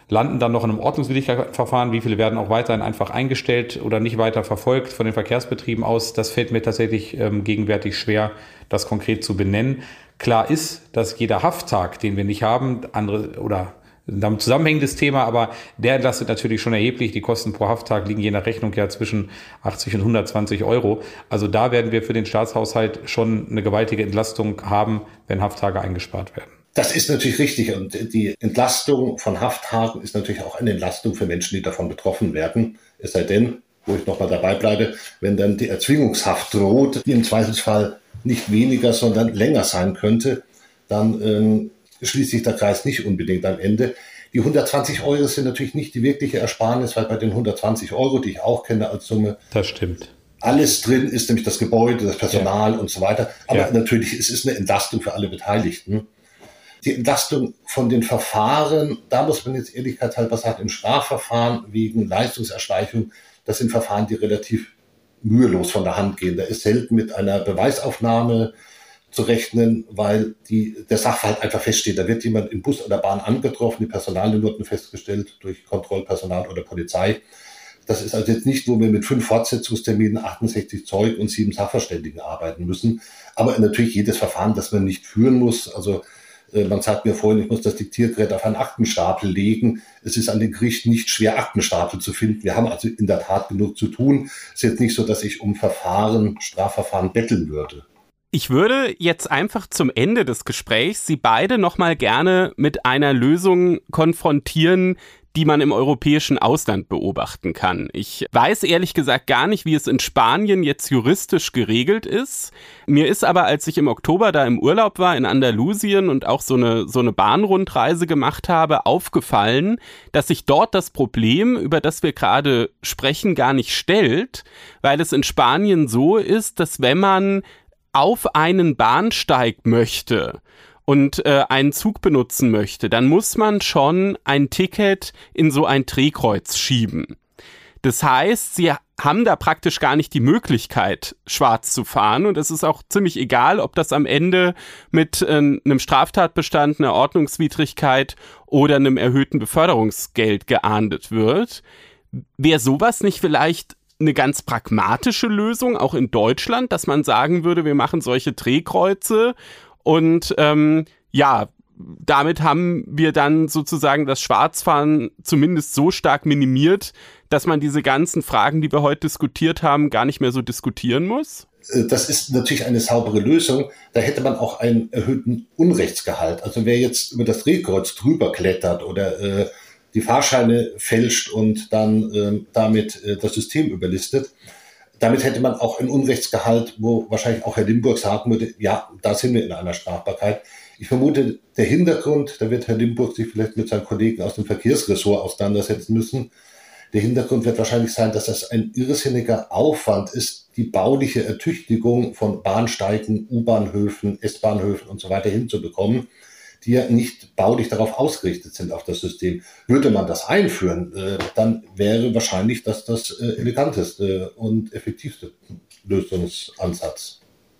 landen dann noch in einem Ordnungswidrigkeitsverfahren, wie viele werden auch weiterhin einfach eingestellt oder nicht weiter verfolgt von den Verkehrsbetrieben aus. Das fällt mir tatsächlich ähm, gegenwärtig schwer, das konkret zu benennen. Klar ist, dass jeder Hafttag, den wir nicht haben, andere oder damit zusammenhängendes Thema, aber der entlastet natürlich schon erheblich. Die Kosten pro Hafttag liegen je nach Rechnung ja zwischen achtzig und hundertzwanzig Euro. Also da werden wir für den Staatshaushalt schon eine gewaltige Entlastung haben, wenn Hafttage eingespart werden.
Das ist natürlich richtig und die Entlastung von Hafttagen ist natürlich auch eine Entlastung für Menschen, die davon betroffen werden. Es sei denn, wo ich nochmal dabei bleibe, wenn dann die Erzwingungshaft droht, die im Zweifelsfall nicht weniger, sondern länger sein könnte, dann ähm, schließt sich der Kreis nicht unbedingt am Ende. Die hundertzwanzig Euro sind natürlich nicht die wirkliche Ersparnis, weil bei den hundertzwanzig Euro, die ich auch kenne als Summe,
das stimmt,
alles drin ist, nämlich das Gebäude, das Personal ja. und so weiter. Aber
ja.
natürlich, es ist eine Entlastung für alle Beteiligten. Die Entlastung von den Verfahren, da muss man jetzt ehrlichkeitshalber sagen, im Strafverfahren wegen Leistungserschleichung, das sind Verfahren, die relativ mühelos von der Hand gehen. Da ist selten mit einer Beweisaufnahme zu rechnen, weil die, der Sachverhalt einfach feststeht. Da wird jemand im Bus oder Bahn angetroffen, die Personalien wurden festgestellt durch Kontrollpersonal oder Polizei. Das ist also jetzt nicht, wo wir mit fünf Fortsetzungsterminen, achtundsechzig Zeugen und sieben Sachverständigen arbeiten müssen. Aber natürlich jedes Verfahren, das man nicht führen muss. Also äh, man sagt mir vorhin, ich muss das Diktiergerät auf einen Aktenstapel legen. Es ist an den Gerichten nicht schwer, Aktenstapel zu finden. Wir haben also in der Tat genug zu tun. Es ist jetzt nicht so, dass ich um Verfahren, Strafverfahren betteln würde.
Ich würde jetzt einfach zum Ende des Gesprächs Sie beide noch mal gerne mit einer Lösung konfrontieren, die man im europäischen Ausland beobachten kann. Ich weiß ehrlich gesagt gar nicht, wie es in Spanien jetzt juristisch geregelt ist. Mir ist aber, als ich im Oktober da im Urlaub war in Andalusien und auch so eine, so eine Bahnrundreise gemacht habe, aufgefallen, dass sich dort das Problem, über das wir gerade sprechen, gar nicht stellt, weil es in Spanien so ist, dass wenn man auf einen Bahnsteig möchte und äh, einen Zug benutzen möchte, dann muss man schon ein Ticket in so ein Drehkreuz schieben. Das heißt, sie haben da praktisch gar nicht die Möglichkeit, schwarz zu fahren, und es ist auch ziemlich egal, ob das am Ende mit äh, einem Straftatbestand, einer Ordnungswidrigkeit oder einem erhöhten Beförderungsgeld geahndet wird. Wäre sowas nicht vielleicht eine ganz pragmatische Lösung, auch in Deutschland, dass man sagen würde, wir machen solche Drehkreuze und ähm, ja, damit haben wir dann sozusagen das Schwarzfahren zumindest so stark minimiert, dass man diese ganzen Fragen, die wir heute diskutiert haben, gar nicht mehr so diskutieren muss?
Das ist natürlich eine saubere Lösung. Da hätte man auch einen erhöhten Unrechtsgehalt. Also wer jetzt über das Drehkreuz drüber klettert oder äh, die Fahrscheine fälscht und dann äh, damit äh, das System überlistet. Damit hätte man auch ein Unrechtsgehalt, wo wahrscheinlich auch Herr Limburg sagen würde, ja, da sind wir in einer Strafbarkeit. Ich vermute, der Hintergrund, da wird Herr Limburg sich vielleicht mit seinen Kollegen aus dem Verkehrsressort auseinandersetzen müssen. Der Hintergrund wird wahrscheinlich sein, dass das ein irrsinniger Aufwand ist, die bauliche Ertüchtigung von Bahnsteigen, U-Bahnhöfen, S-Bahnhöfen und so weiter hinzubekommen, die ja nicht baulich darauf ausgerichtet sind, auf das System. Würde man das einführen, äh, dann wäre wahrscheinlich das das äh, eleganteste und effektivste Lösungsansatz.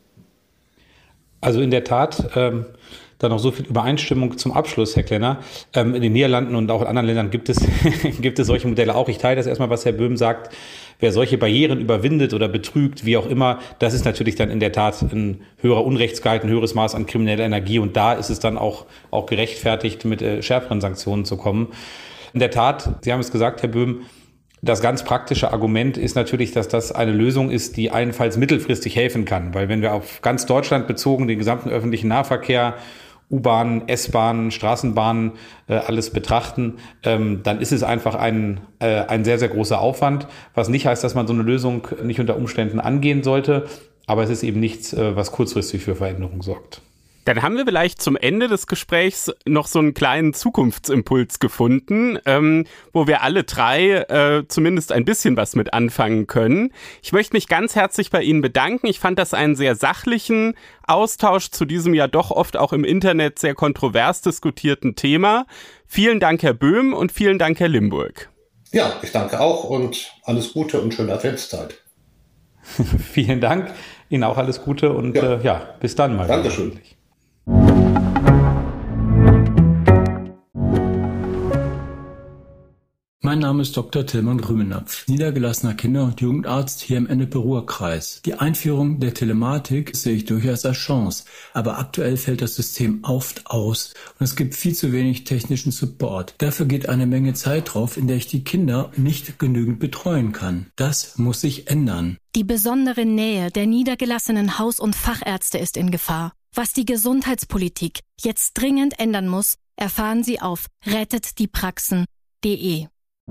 Also in der Tat, ähm, da noch so viel Übereinstimmung zum Abschluss, Herr Klenner. Ähm, in den Niederlanden und auch in anderen Ländern gibt es, gibt es solche Modelle auch. Ich teile das erstmal, was Herr Böhm sagt. Wer solche Barrieren überwindet oder betrügt, wie auch immer, das ist natürlich dann in der Tat ein höherer Unrechtsgehalt, ein höheres Maß an krimineller Energie. Und da ist es dann auch, auch gerechtfertigt, mit äh, schärferen Sanktionen zu kommen. In der Tat, Sie haben es gesagt, Herr Böhm, das ganz praktische Argument ist natürlich, dass das eine Lösung ist, die allenfalls mittelfristig helfen kann. Weil wenn wir auf ganz Deutschland bezogen den gesamten öffentlichen Nahverkehr, U-Bahnen, S-Bahnen, Straßenbahnen, äh, alles betrachten, ähm, dann ist es einfach ein, äh, ein sehr, sehr großer Aufwand, was nicht heißt, dass man so eine Lösung nicht unter Umständen angehen sollte, aber es ist eben nichts, äh, was kurzfristig für Veränderung sorgt.
Dann haben wir vielleicht zum Ende des Gesprächs noch so einen kleinen Zukunftsimpuls gefunden, ähm, wo wir alle drei äh, zumindest ein bisschen was mit anfangen können. Ich möchte mich ganz herzlich bei Ihnen bedanken. Ich fand das einen sehr sachlichen Austausch zu diesem ja doch oft auch im Internet sehr kontrovers diskutierten Thema. Vielen Dank, Herr Böhm, und vielen Dank, Herr Limburg.
Ja, ich danke auch und alles Gute und schöne Adventszeit.
Vielen Dank, Ihnen auch alles Gute und ja, äh, ja bis dann mal.
Dankeschön.
Mein Name ist Doktor Tilman Grümenapf, niedergelassener Kinder- und Jugendarzt hier im Ennepe-Ruhr-Kreis. Die Einführung der Telematik sehe ich durchaus als Chance, aber aktuell fällt das System oft aus und es gibt viel zu wenig technischen Support. Dafür geht eine Menge Zeit drauf, in der ich die Kinder nicht genügend betreuen kann. Das muss sich ändern.
Die besondere Nähe der niedergelassenen Haus- und Fachärzte ist in Gefahr. Was die Gesundheitspolitik jetzt dringend ändern muss, erfahren Sie auf rettet die praxen punkt de.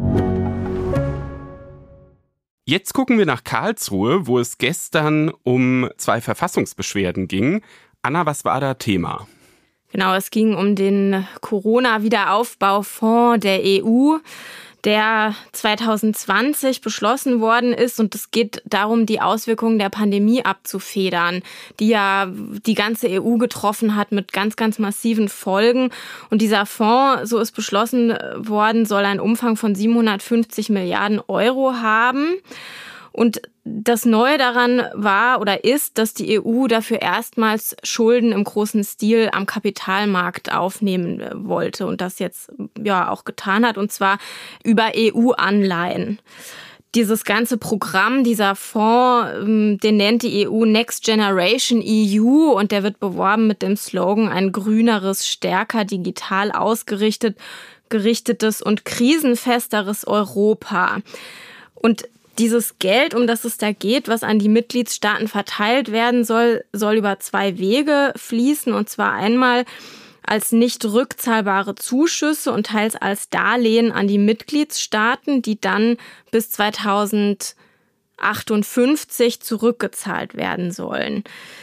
Jetzt gucken wir nach Karlsruhe, wo es gestern um zwei Verfassungsbeschwerden ging. Anna, was war da Thema?
Genau, es ging um den Corona-Wiederaufbaufonds der E U, der zwanzig zwanzig beschlossen worden ist. Und es geht darum, die Auswirkungen der Pandemie abzufedern, die ja die ganze E U getroffen hat mit ganz, ganz massiven Folgen. Und dieser Fonds, so ist beschlossen worden, soll einen Umfang von siebenhundertfünfzig Milliarden Euro haben. Und das Neue daran war oder ist, dass die E U dafür erstmals Schulden im großen Stil am Kapitalmarkt aufnehmen wollte und das jetzt ja auch getan hat, und zwar über E U-Anleihen. Dieses ganze Programm, dieser Fonds, den nennt die E U Next Generation E U und der wird beworben mit dem Slogan ein grüneres, stärker digital ausgerichtet, gerichtetes und krisenfesteres Europa. Und dieses Geld, um das es da geht, was an die Mitgliedstaaten verteilt werden soll, soll über zwei Wege fließen. Und zwar einmal als nicht rückzahlbare Zuschüsse und teils als Darlehen an die Mitgliedstaaten, die dann bis zweitausendachtundsechzig zurückgezahlt werden sollen.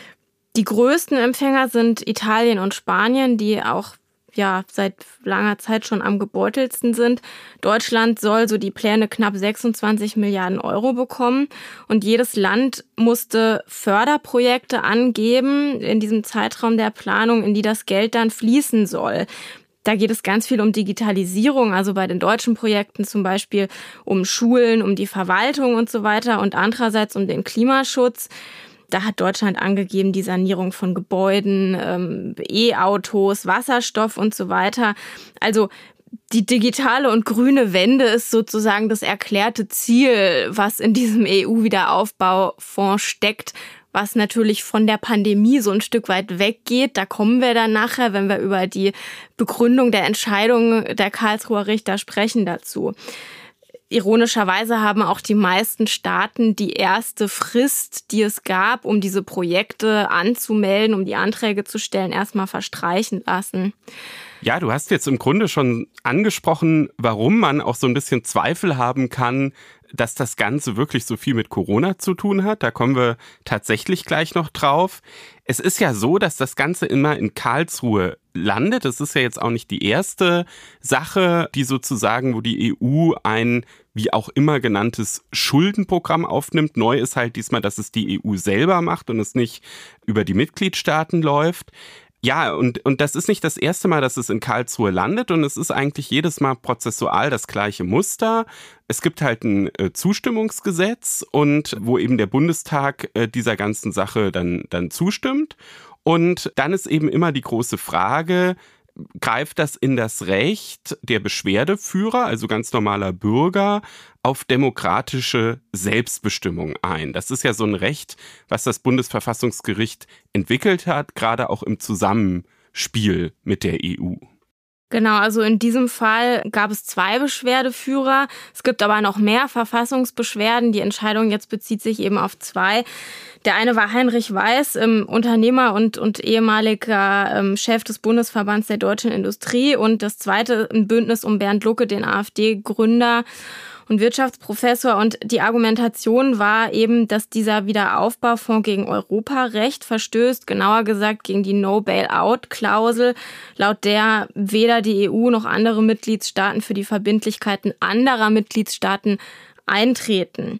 Die größten Empfänger sind Italien und Spanien, die auch ja seit langer Zeit schon am gebeutelsten sind. Deutschland soll, so die Pläne, knapp sechsundzwanzig Milliarden Euro bekommen. Und jedes Land musste Förderprojekte angeben in diesem Zeitraum der Planung, in die das Geld dann fließen soll. Da geht es ganz viel um Digitalisierung, also bei den deutschen Projekten zum Beispiel um Schulen, um die Verwaltung und so weiter und andererseits um den Klimaschutz. Da hat Deutschland angegeben, die Sanierung von Gebäuden, ähm, E-Autos, Wasserstoff und so weiter. Also die digitale und grüne Wende ist sozusagen das erklärte Ziel, was in diesem E U-Wiederaufbaufonds steckt, was natürlich von der Pandemie so ein Stück weit weggeht. Da kommen wir dann nachher, wenn wir über die Begründung der Entscheidung der Karlsruher Richter sprechen, dazu. Ironischerweise haben auch die meisten Staaten die erste Frist, die es gab, um diese Projekte anzumelden, um die Anträge zu stellen, erstmal verstreichen lassen.
Ja, du hast jetzt im Grunde schon angesprochen, warum man auch so ein bisschen Zweifel haben kann, dass das Ganze wirklich so viel mit Corona zu tun hat. Da kommen wir tatsächlich gleich noch drauf. Es ist ja so, dass das Ganze immer in Karlsruhe landet. Es ist ja jetzt auch nicht die erste Sache, die sozusagen, wo die E U ein wie auch immer genanntes Schuldenprogramm aufnimmt. Neu ist halt diesmal, dass es die E U selber macht und es nicht über die Mitgliedstaaten läuft. Ja, und, und das ist nicht das erste Mal, dass es in Karlsruhe landet und es ist eigentlich jedes Mal prozessual das gleiche Muster. Es gibt halt ein äh, Zustimmungsgesetz und wo eben der Bundestag äh, dieser ganzen Sache dann, dann zustimmt. Und dann ist eben immer die große Frage, greift das in das Recht der Beschwerdeführer, also ganz normaler Bürger, auf demokratische Selbstbestimmung ein? Das ist ja so ein Recht, was das Bundesverfassungsgericht entwickelt hat, gerade auch im Zusammenspiel mit der E U.
Genau, also in diesem Fall gab es zwei Beschwerdeführer. Es gibt aber noch mehr Verfassungsbeschwerden. Die Entscheidung jetzt bezieht sich eben auf zwei. Der eine war Heinrich Weiß, ähm, Unternehmer und, und ehemaliger ähm, Chef des Bundesverbands der deutschen Industrie. Und das zweite ein Bündnis um Bernd Lucke, den AfD-Gründer und Wirtschaftsprofessor. Und die Argumentation war eben, dass dieser Wiederaufbaufonds gegen Europarecht verstößt, genauer gesagt gegen die No-Bail-Out-Klausel, laut der weder die E U noch andere Mitgliedstaaten für die Verbindlichkeiten anderer Mitgliedstaaten eintreten.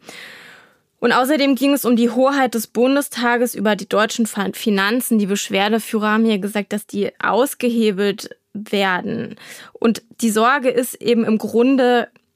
Und außerdem ging es um die Hoheit des Bundestages über die deutschen Finanzen. Die Beschwerdeführer haben hier gesagt, dass die ausgehebelt werden. Und die Sorge ist eben im Grunde,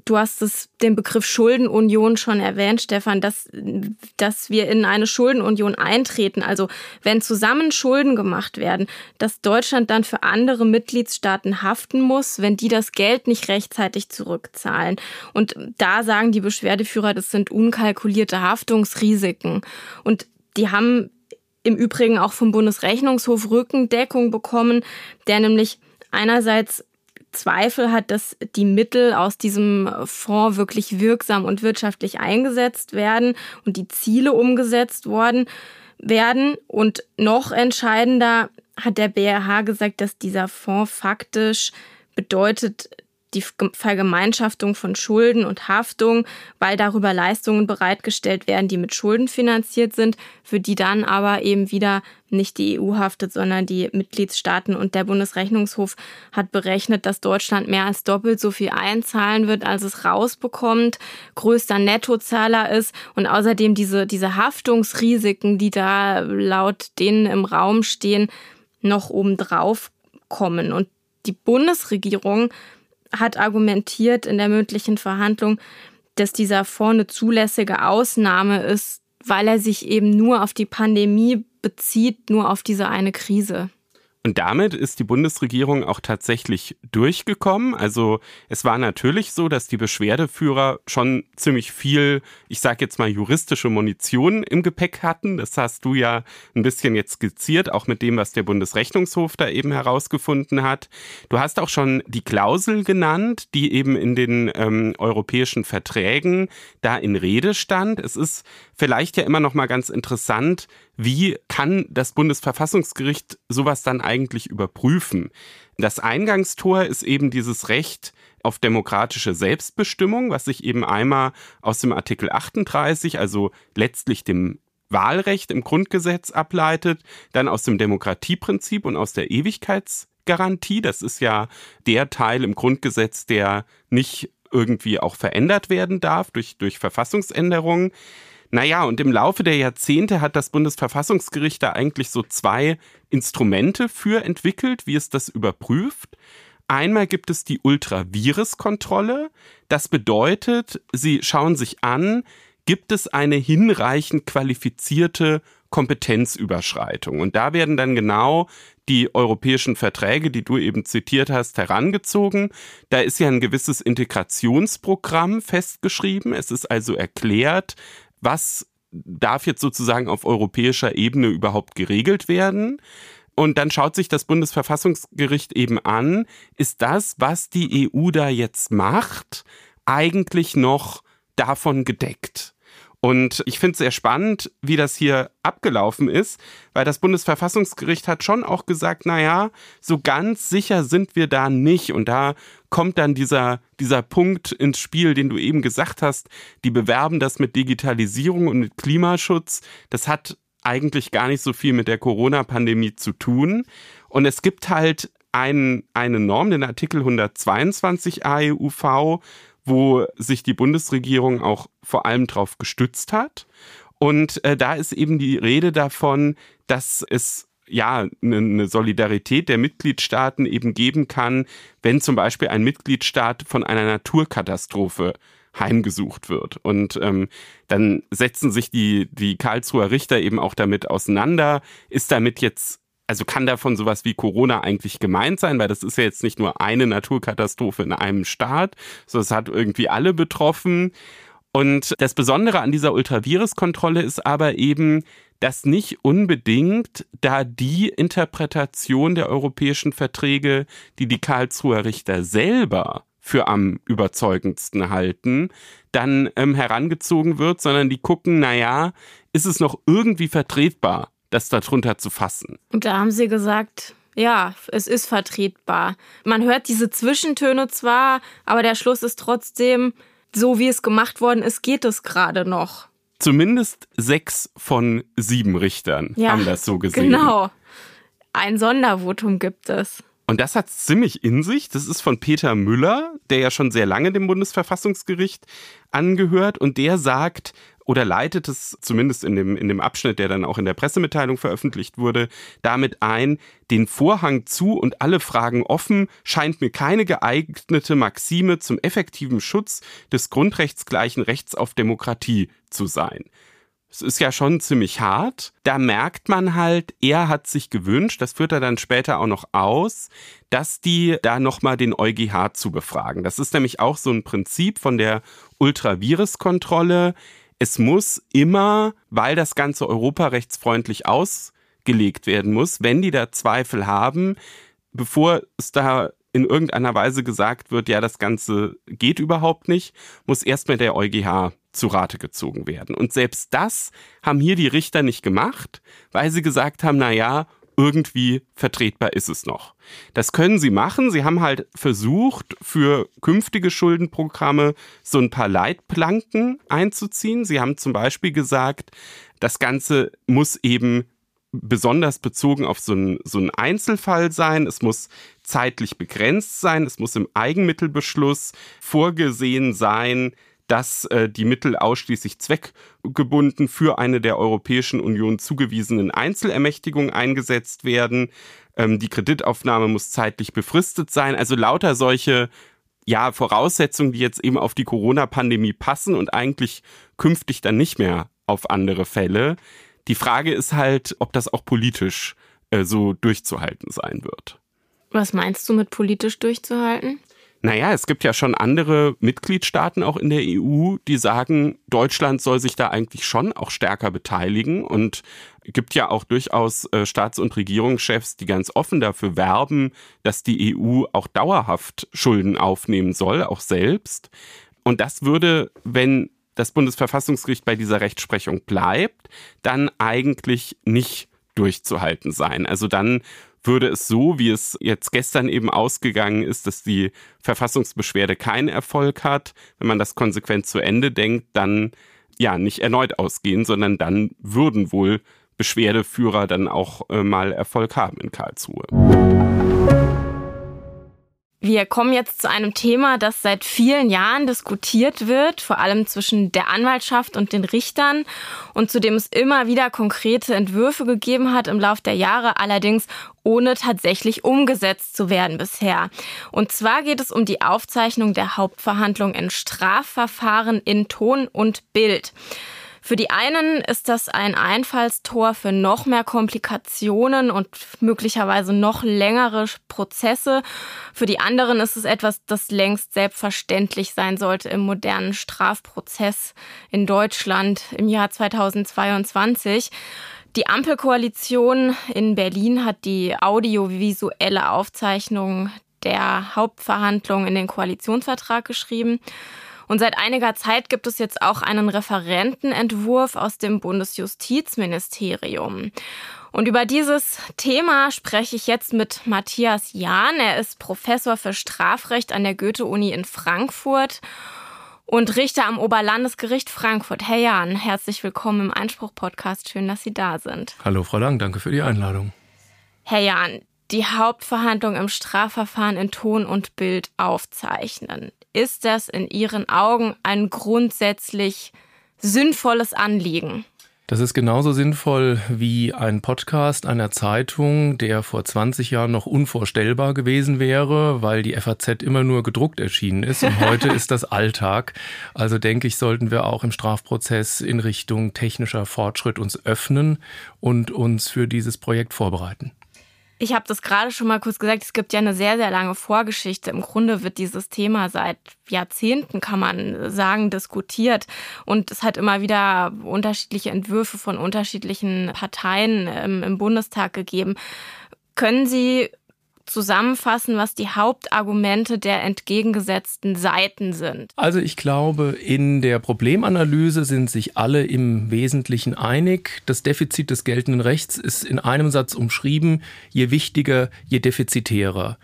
Du hast es, den Begriff Schuldenunion schon erwähnt, Stefan, dass, dass wir in eine Schuldenunion eintreten. Also wenn zusammen Schulden gemacht werden, dass Deutschland dann für andere Mitgliedstaaten haften muss, wenn die das Geld nicht rechtzeitig zurückzahlen. Und da sagen die Beschwerdeführer, das sind unkalkulierte Haftungsrisiken. Und die haben im Übrigen auch vom Bundesrechnungshof Rückendeckung bekommen, der nämlich einerseits Zweifel hat, dass die Mittel aus diesem Fonds wirklich wirksam und wirtschaftlich eingesetzt werden und die Ziele umgesetzt worden werden. Und noch entscheidender hat der B R H gesagt, dass dieser Fonds faktisch bedeutet, die Vergemeinschaftung von Schulden und Haftung, weil darüber Leistungen bereitgestellt werden, die mit Schulden finanziert sind, für die dann aber eben wieder nicht die E U haftet, sondern die Mitgliedstaaten. Und der Bundesrechnungshof hat berechnet, dass Deutschland mehr als doppelt so viel einzahlen wird, als es rausbekommt, größter Nettozahler ist und außerdem diese, diese Haftungsrisiken, die da laut denen im Raum stehen, noch obendrauf kommen. Und die Bundesregierung hat argumentiert in der mündlichen Verhandlung, dass dieser Fonds eine zulässige Ausnahme ist, weil er sich eben nur auf die Pandemie bezieht, nur auf diese eine Krise.
Und damit ist die Bundesregierung auch tatsächlich durchgekommen. Also es war natürlich so, dass die Beschwerdeführer schon ziemlich viel, ich sage jetzt mal juristische Munition im Gepäck hatten. Das hast du ja ein bisschen jetzt skizziert, auch mit dem, was der Bundesrechnungshof da eben herausgefunden hat. Du hast auch schon die Klausel genannt, die eben in den ähm, europäischen Verträgen da in Rede stand. Es ist vielleicht ja immer noch mal ganz interessant, wie kann das Bundesverfassungsgericht sowas dann eigentlich überprüfen? Das Eingangstor ist eben dieses Recht auf demokratische Selbstbestimmung, was sich eben einmal aus dem Artikel achtunddreißig, also letztlich dem Wahlrecht im Grundgesetz ableitet, dann aus dem Demokratieprinzip und aus der Ewigkeitsgarantie. Das ist ja der Teil im Grundgesetz, der nicht irgendwie auch verändert werden darf durch, durch Verfassungsänderungen. Naja, und im Laufe der Jahrzehnte hat das Bundesverfassungsgericht da eigentlich so zwei Instrumente für entwickelt, wie es das überprüft. Einmal gibt es die Ultra-Vires-Kontrolle. Das bedeutet, sie schauen sich an, gibt es eine hinreichend qualifizierte Kompetenzüberschreitung. Und da werden dann genau die europäischen Verträge, die du eben zitiert hast, herangezogen. Da ist ja ein gewisses Integrationsprogramm festgeschrieben. Es ist also erklärt, was darf jetzt sozusagen auf europäischer Ebene überhaupt geregelt werden? Und dann schaut sich das Bundesverfassungsgericht eben an, ist das, was die E U da jetzt macht, eigentlich noch davon gedeckt? Und ich finde es sehr spannend, wie das hier abgelaufen ist, weil das Bundesverfassungsgericht hat schon auch gesagt, naja, so ganz sicher sind wir da nicht. Und da kommt dann dieser, dieser Punkt ins Spiel, den du eben gesagt hast, die bewerben das mit Digitalisierung und mit Klimaschutz. Das hat eigentlich gar nicht so viel mit der Corona-Pandemie zu tun. Und es gibt halt ein, eine Norm, den Artikel hundertzweiundzwanzig A E U V, wo sich die Bundesregierung auch vor allem drauf gestützt hat. Und äh, da ist eben die Rede davon, dass es ja eine Solidarität der Mitgliedstaaten eben geben kann, wenn zum Beispiel ein Mitgliedstaat von einer Naturkatastrophe heimgesucht wird. Und ähm, dann setzen sich die, die Karlsruher Richter eben auch damit auseinander. Ist damit jetzt Also kann davon sowas wie Corona eigentlich gemeint sein, weil das ist ja jetzt nicht nur eine Naturkatastrophe in einem Staat, sondern es hat irgendwie alle betroffen. Und das Besondere an dieser Ultravirus-Kontrolle ist aber eben, dass nicht unbedingt da die Interpretation der europäischen Verträge, die die Karlsruher Richter selber für am überzeugendsten halten, dann ähm, herangezogen wird, sondern die gucken, naja, ist es noch irgendwie vertretbar, das darunter zu fassen.
Und da haben sie gesagt, ja, es ist vertretbar. Man hört diese Zwischentöne zwar, aber der Schluss ist trotzdem, so wie es gemacht worden ist, geht es gerade noch.
Zumindest sechs von sieben Richtern ja, haben das so gesehen.
Genau. Ein Sondervotum gibt es.
Und das hat es ziemlich in sich. Das ist von Peter Müller, der ja schon sehr lange dem Bundesverfassungsgericht angehört. Und der sagt oder leitet es zumindest in dem, in dem Abschnitt, der dann auch in der Pressemitteilung veröffentlicht wurde, damit ein: Den Vorhang zu und alle Fragen offen scheint mir keine geeignete Maxime zum effektiven Schutz des grundrechtsgleichen Rechts auf Demokratie zu sein. Es ist ja schon ziemlich hart. Da merkt man halt, er hat sich gewünscht, das führt er dann später auch noch aus, dass die da nochmal den EuGH zu befragen. Das ist nämlich auch so ein Prinzip von der Ultravirus-Kontrolle. Es muss immer, weil das Ganze europarechtsfreundlich ausgelegt werden muss, wenn die da Zweifel haben, bevor es da in irgendeiner Weise gesagt wird, ja, das Ganze geht überhaupt nicht, muss erstmal der EuGH zu Rate gezogen werden. Und selbst das haben hier die Richter nicht gemacht, weil sie gesagt haben, na ja, irgendwie vertretbar ist es noch. Das können sie machen. Sie haben halt versucht, für künftige Schuldenprogramme so ein paar Leitplanken einzuziehen. Sie haben zum Beispiel gesagt, das Ganze muss eben besonders bezogen auf so einen, so einen Einzelfall sein. Es muss zeitlich begrenzt sein. Es muss im Eigenmittelbeschluss vorgesehen sein, dass äh, die Mittel ausschließlich zweckgebunden für eine der Europäischen Union zugewiesenen Einzelermächtigungen eingesetzt werden. Ähm, die Kreditaufnahme muss zeitlich befristet sein. Also lauter solche ja, Voraussetzungen, die jetzt eben auf die Corona-Pandemie passen und eigentlich künftig dann nicht mehr auf andere Fälle. Die Frage ist halt, ob das auch politisch äh, so durchzuhalten sein wird.
Was meinst du mit politisch durchzuhalten?
Naja, es gibt ja schon andere Mitgliedstaaten auch in der E U, die sagen, Deutschland soll sich da eigentlich schon auch stärker beteiligen, und gibt ja auch durchaus äh, Staats- und Regierungschefs, die ganz offen dafür werben, dass die E U auch dauerhaft Schulden aufnehmen soll, auch selbst. Und das würde, wenn das Bundesverfassungsgericht bei dieser Rechtsprechung bleibt, dann eigentlich nicht durchzuhalten sein. Also dann würde es so, wie es jetzt gestern eben ausgegangen ist, dass die Verfassungsbeschwerde keinen Erfolg hat, wenn man das konsequent zu Ende denkt, dann ja nicht erneut ausgehen, sondern dann würden wohl Beschwerdeführer dann auch äh, mal Erfolg haben in Karlsruhe.
Wir kommen jetzt zu einem Thema, das seit vielen Jahren diskutiert wird, vor allem zwischen der Anwaltschaft und den Richtern, und zu dem es immer wieder konkrete Entwürfe gegeben hat im Laufe der Jahre, allerdings ohne tatsächlich umgesetzt zu werden bisher. Und zwar geht es um die Aufzeichnung der Hauptverhandlung in Strafverfahren in Ton und Bild. Für die einen ist das ein Einfallstor für noch mehr Komplikationen und möglicherweise noch längere Prozesse. Für die anderen ist es etwas, das längst selbstverständlich sein sollte im modernen Strafprozess in Deutschland im Jahr zweitausendzweiundzwanzig. Die Ampelkoalition in Berlin hat die audiovisuelle Aufzeichnung der Hauptverhandlung in den Koalitionsvertrag geschrieben. Und seit einiger Zeit gibt es jetzt auch einen Referentenentwurf aus dem Bundesjustizministerium. Und über dieses Thema spreche ich jetzt mit Matthias Jahn. Er ist Professor für Strafrecht an der Goethe-Uni in Frankfurt und Richter am Oberlandesgericht Frankfurt. Herr Jahn, herzlich willkommen im Einspruch-Podcast. Schön, dass Sie da sind.
Hallo, Frau Lang, danke für die Einladung.
Herr Jahn, die Hauptverhandlung im Strafverfahren in Ton und Bild aufzeichnen. Ist das in Ihren Augen ein grundsätzlich sinnvolles Anliegen?
Das ist genauso sinnvoll wie ein Podcast einer Zeitung, der vor zwanzig Jahren noch unvorstellbar gewesen wäre, weil die F A Z immer nur gedruckt erschienen ist. Und heute ist das Alltag. Also denke ich, sollten wir auch im Strafprozess in Richtung technischer Fortschritt uns öffnen und uns für dieses Projekt vorbereiten.
Ich habe das gerade schon mal kurz gesagt, es gibt ja eine sehr, sehr lange Vorgeschichte. Im Grunde wird dieses Thema seit Jahrzehnten, kann man sagen, diskutiert. Und es hat immer wieder unterschiedliche Entwürfe von unterschiedlichen Parteien im, im Bundestag gegeben. Können Sie zusammenfassen, was die Hauptargumente der entgegengesetzten Seiten sind?
Also ich glaube, in der Problemanalyse sind sich alle im Wesentlichen einig. Das Defizit des geltenden Rechts ist in einem Satz umschrieben: Je wichtiger, je defizitärer.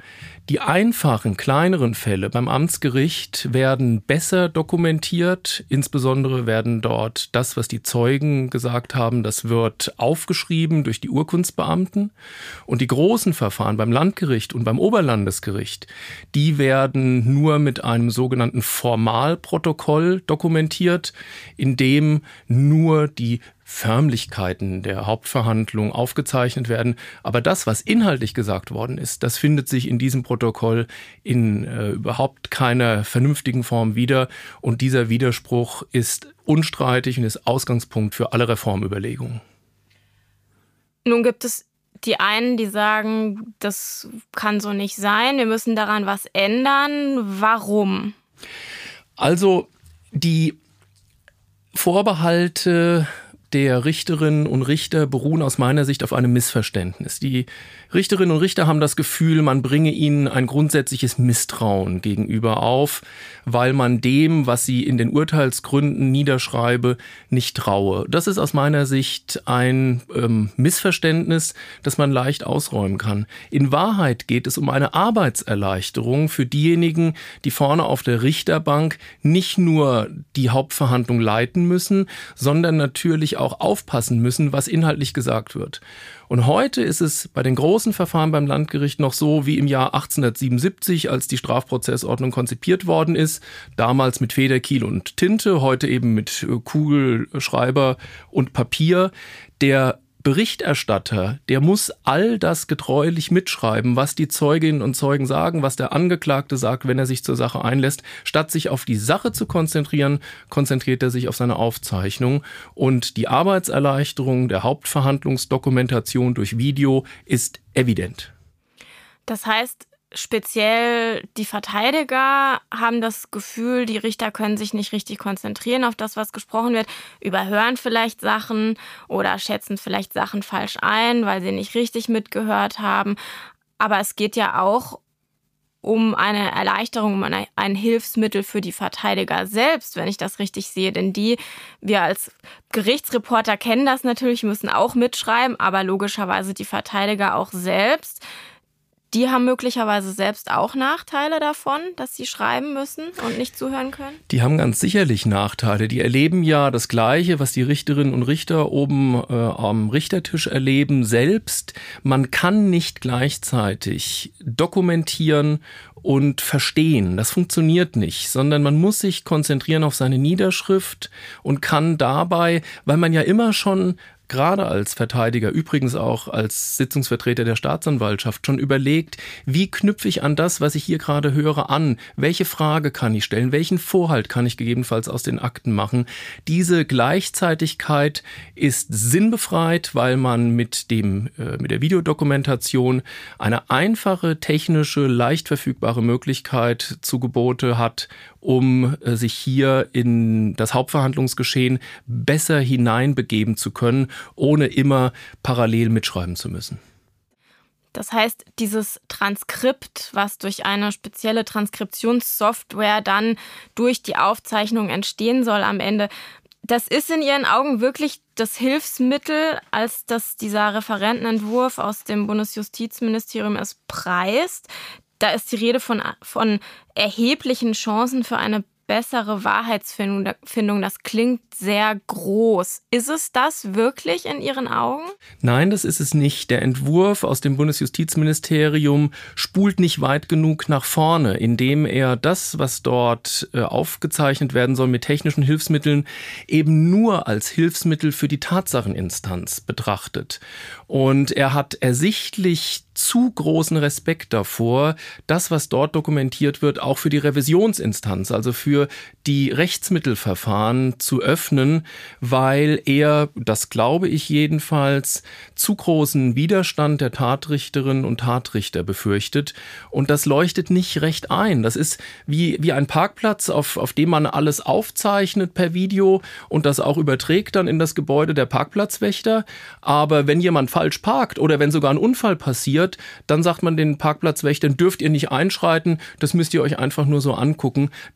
Die einfachen, kleineren Fälle beim Amtsgericht werden besser dokumentiert. Insbesondere werden dort das, was die Zeugen gesagt haben, das wird aufgeschrieben durch die Urkundsbeamten. Und die großen Verfahren beim Landgericht und beim Oberlandesgericht, die werden nur mit einem sogenannten Formalprotokoll dokumentiert, in dem nur die Förmlichkeiten der Hauptverhandlung aufgezeichnet werden. Aber das, was inhaltlich gesagt worden ist, das findet sich in diesem Protokoll in äh, überhaupt keiner vernünftigen Form wieder. Und dieser Widerspruch ist unstreitig und ist Ausgangspunkt für alle Reformüberlegungen.
Nun gibt es die einen, die sagen, das kann so nicht sein, wir müssen daran was ändern. Warum?
Also die Vorbehalte der Richterinnen und Richter beruhen aus meiner Sicht auf einem Missverständnis. Die Richterinnen und Richter haben das Gefühl, man bringe ihnen ein grundsätzliches Misstrauen gegenüber auf, weil man dem, was sie in den Urteilsgründen niederschreibe, nicht traue. Das ist aus meiner Sicht ein ähm, Missverständnis, das man leicht ausräumen kann. In Wahrheit geht es um eine Arbeitserleichterung für diejenigen, die vorne auf der Richterbank nicht nur die Hauptverhandlung leiten müssen, sondern natürlich auch aufpassen müssen, was inhaltlich gesagt wird. Und heute ist es bei den großen Verfahren beim Landgericht noch so wie im Jahr achtzehnhundertsiebenundsiebzig, als die Strafprozessordnung konzipiert worden ist. Damals mit Federkiel und Tinte, heute eben mit Kugelschreiber und Papier. Der Berichterstatter, der muss all das getreulich mitschreiben, was die Zeuginnen und Zeugen sagen, was der Angeklagte sagt, wenn er sich zur Sache einlässt. Statt sich auf die Sache zu konzentrieren, konzentriert er sich auf seine Aufzeichnung. Und die Arbeitserleichterung der Hauptverhandlungsdokumentation durch Video ist evident.
Das heißt, speziell die Verteidiger haben das Gefühl, die Richter können sich nicht richtig konzentrieren auf das, was gesprochen wird, überhören vielleicht Sachen oder schätzen vielleicht Sachen falsch ein, weil sie nicht richtig mitgehört haben. Aber es geht ja auch um eine Erleichterung, um eine, ein Hilfsmittel für die Verteidiger selbst, wenn ich das richtig sehe. Denn die, wir als Gerichtsreporter kennen das natürlich, müssen auch mitschreiben, aber logischerweise die Verteidiger auch selbst. Die haben möglicherweise selbst auch Nachteile davon, dass sie schreiben müssen und nicht zuhören können?
Die haben ganz sicherlich Nachteile. Die erleben ja das Gleiche, was die Richterinnen und Richter oben äh, am Richtertisch erleben, selbst. Man kann nicht gleichzeitig dokumentieren und verstehen. Das funktioniert nicht, sondern man muss sich konzentrieren auf seine Niederschrift und kann dabei, weil man ja immer schon gerade als Verteidiger, übrigens auch als Sitzungsvertreter der Staatsanwaltschaft, schon überlegt, wie knüpfe ich an das, was ich hier gerade höre, an? Welche Frage kann ich stellen? Welchen Vorhalt kann ich gegebenenfalls aus den Akten machen? Diese Gleichzeitigkeit ist sinnbefreit, weil man mit dem, äh, mit der Videodokumentation eine einfache, technische, leicht verfügbare Möglichkeit zu Gebote hat, um äh, sich hier in das Hauptverhandlungsgeschehen besser hineinbegeben zu können, ohne immer parallel mitschreiben zu müssen.
Das heißt, dieses Transkript, was durch eine spezielle Transkriptionssoftware dann durch die Aufzeichnung entstehen soll am Ende, das ist in Ihren Augen wirklich das Hilfsmittel, als das dieser Referentenentwurf aus dem Bundesjustizministerium es preist. Da ist die Rede von, von erheblichen Chancen für eine bessere Wahrheitsfindung. Das klingt sehr groß. Ist es das wirklich in Ihren Augen?
Nein, das ist es nicht. Der Entwurf aus dem Bundesjustizministerium spult nicht weit genug nach vorne, indem er das, was dort äh, aufgezeichnet werden soll mit technischen Hilfsmitteln, eben nur als Hilfsmittel für die Tatsacheninstanz betrachtet. Und er hat ersichtlich zu großen Respekt davor, das, was dort dokumentiert wird, auch für die Revisionsinstanz, also für die Rechtsmittelverfahren zu öffnen, weil er, das glaube ich jedenfalls, zu großen Widerstand der Tatrichterinnen und Tatrichter befürchtet. Und das leuchtet nicht recht ein. Das ist wie, wie ein Parkplatz, auf, auf dem man alles aufzeichnet per Video und das auch überträgt dann in das Gebäude der Parkplatzwächter. Aber wenn jemand falsch parkt oder wenn sogar ein Unfall passiert, dann sagt man den Parkplatzwächtern, dürft ihr nicht einschreiten, das müsst ihr euch einfach nur so angucken. Das ist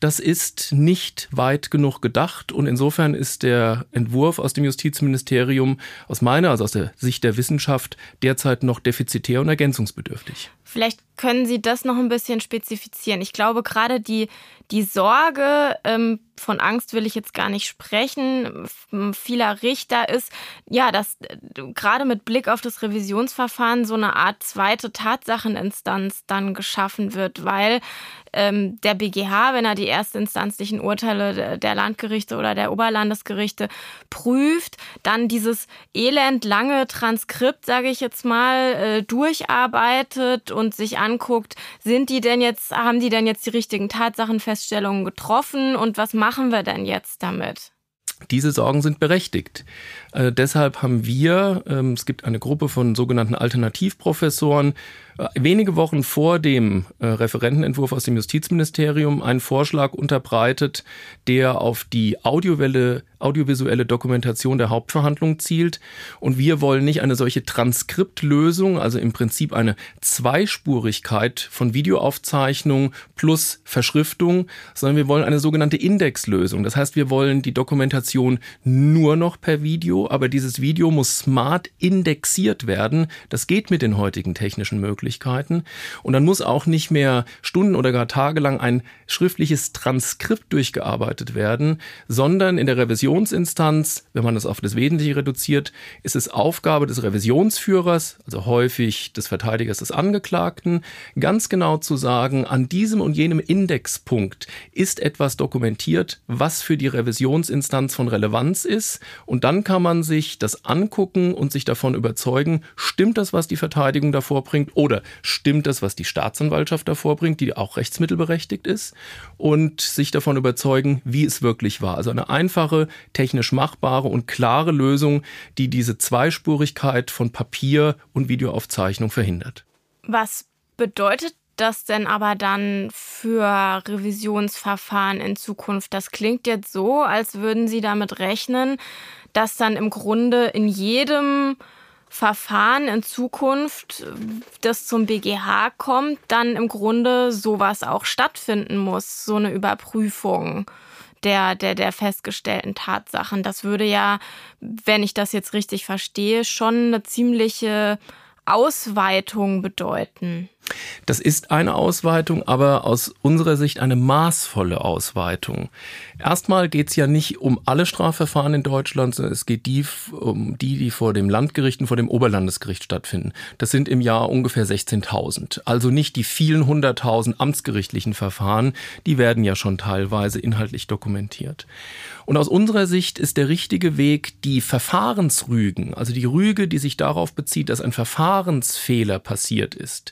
ist nicht weit genug gedacht und insofern ist der Entwurf aus dem Justizministerium aus meiner, also aus der Sicht der Wissenschaft, derzeit noch defizitär und ergänzungsbedürftig.
Vielleicht können Sie das noch ein bisschen spezifizieren. Ich glaube, gerade die, die Sorge, ähm, von Angst will ich jetzt gar nicht sprechen, vieler Richter ist, ja, dass äh, gerade mit Blick auf das Revisionsverfahren so eine Art zweite Tatsacheninstanz dann geschaffen wird, weil ähm, der B G H, wenn er die erstinstanzlichen Urteile der Landgerichte oder der Oberlandesgerichte prüft, dann dieses elendlange Transkript, sage ich jetzt mal, äh, durcharbeitet und sich anguckt, sind die denn jetzt, haben die denn jetzt die richtigen Tatsachenfeststellungen getroffen und was machen wir denn jetzt damit?
Diese Sorgen sind berechtigt. Äh, deshalb haben wir, ähm, es gibt eine Gruppe von sogenannten Alternativprofessoren, äh, wenige Wochen vor dem äh, Referentenentwurf aus dem Justizministerium einen Vorschlag unterbreitet, der auf die audiovisuelle, audiovisuelle Dokumentation der Hauptverhandlung zielt. Und wir wollen nicht eine solche Transkriptlösung, also im Prinzip eine Zweispurigkeit von Videoaufzeichnung plus Verschriftung, sondern wir wollen eine sogenannte Indexlösung. Das heißt, wir wollen die Dokumentation nur noch per Video, aber dieses Video muss smart indexiert werden. Das geht mit den heutigen technischen Möglichkeiten. Und dann muss auch nicht mehr Stunden oder gar tagelang ein schriftliches Transkript durchgearbeitet werden, sondern in der Revisionsinstanz, wenn man das auf das Wesentliche reduziert, ist es Aufgabe des Revisionsführers, also häufig des Verteidigers des Angeklagten, ganz genau zu sagen, an diesem und jenem Indexpunkt ist etwas dokumentiert, was für die Revisionsinstanz von Relevanz ist. Und dann kann man sich das angucken und sich davon überzeugen, stimmt das, was die Verteidigung davor bringt, oder stimmt das, was die Staatsanwaltschaft davor bringt, die auch rechtsmittelberechtigt ist, und sich davon überzeugen, wie es wirklich war. Also eine einfache, technisch machbare und klare Lösung, die diese Zweispurigkeit von Papier und Videoaufzeichnung verhindert.
Was bedeutet das denn aber dann für Revisionsverfahren in Zukunft? Das klingt jetzt so, als würden Sie damit rechnen, dass dann im Grunde in jedem Verfahren in Zukunft, das zum B G H kommt, dann im Grunde sowas auch stattfinden muss, so eine Überprüfung der, der, der festgestellten Tatsachen. Das würde ja, wenn ich das jetzt richtig verstehe, schon eine ziemliche Ausweitung bedeuten.
Das ist eine Ausweitung, aber aus unserer Sicht eine maßvolle Ausweitung. Erstmal geht es ja nicht um alle Strafverfahren in Deutschland, sondern es geht die, um die, die vor dem Landgericht und vor dem Oberlandesgericht stattfinden. Das sind im Jahr ungefähr sechzehntausend. Also nicht die vielen hunderttausend amtsgerichtlichen Verfahren, die werden ja schon teilweise inhaltlich dokumentiert. Und aus unserer Sicht ist der richtige Weg, die Verfahrensrügen, also die Rüge, die sich darauf bezieht, dass ein Verfahrensfehler passiert ist,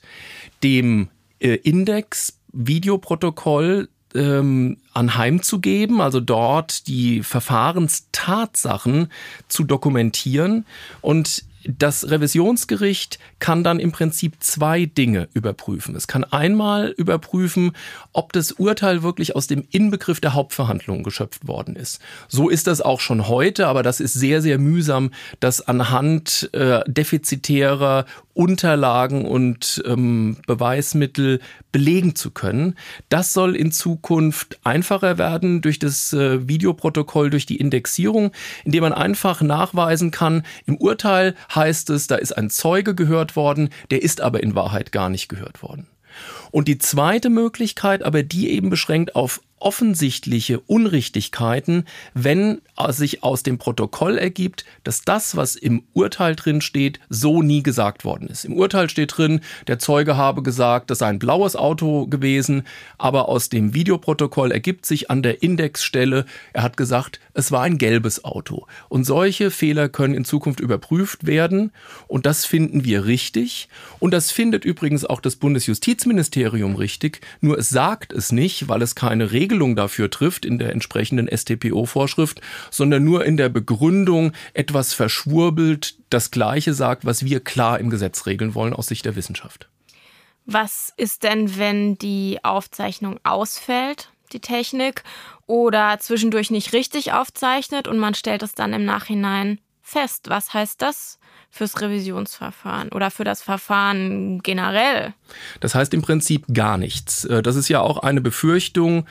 dem äh, Index-Videoprotokoll ähm, anheimzugeben, also dort die Verfahrenstatsachen zu dokumentieren. Und das Revisionsgericht kann dann im Prinzip zwei Dinge überprüfen. Es kann einmal überprüfen, ob das Urteil wirklich aus dem Inbegriff der Hauptverhandlung geschöpft worden ist. So ist das auch schon heute, aber das ist sehr, sehr mühsam, das anhand äh, defizitärer Unterlagen und ähm, Beweismittel belegen zu können. Das soll in Zukunft einfacher werden durch das äh, Videoprotokoll, durch die Indexierung, indem man einfach nachweisen kann, im Urteil heißt es, da ist ein Zeuge gehört worden, der ist aber in Wahrheit gar nicht gehört worden. Und die zweite Möglichkeit, aber die eben beschränkt auf offensichtliche Unrichtigkeiten, wenn sich aus dem Protokoll ergibt, dass das, was im Urteil drin steht, so nie gesagt worden ist. Im Urteil steht drin, der Zeuge habe gesagt, das sei ein blaues Auto gewesen, aber aus dem Videoprotokoll ergibt sich an der Indexstelle, er hat gesagt, es war ein gelbes Auto. Und solche Fehler können in Zukunft überprüft werden und das finden wir richtig. Und das findet übrigens auch das Bundesjustizministerium richtig, nur es sagt es nicht, weil es keine Regelung dafür trifft in der entsprechenden S t P O-Vorschrift, sondern nur in der Begründung etwas verschwurbelt das Gleiche sagt, was wir klar im Gesetz regeln wollen aus Sicht der Wissenschaft.
Was ist denn, wenn die Aufzeichnung ausfällt, die Technik, oder zwischendurch nicht richtig aufzeichnet und man stellt es dann im Nachhinein fest? Was heißt das fürs Revisionsverfahren oder für das Verfahren generell?
Das heißt im Prinzip gar nichts. Das ist ja auch eine Befürchtung,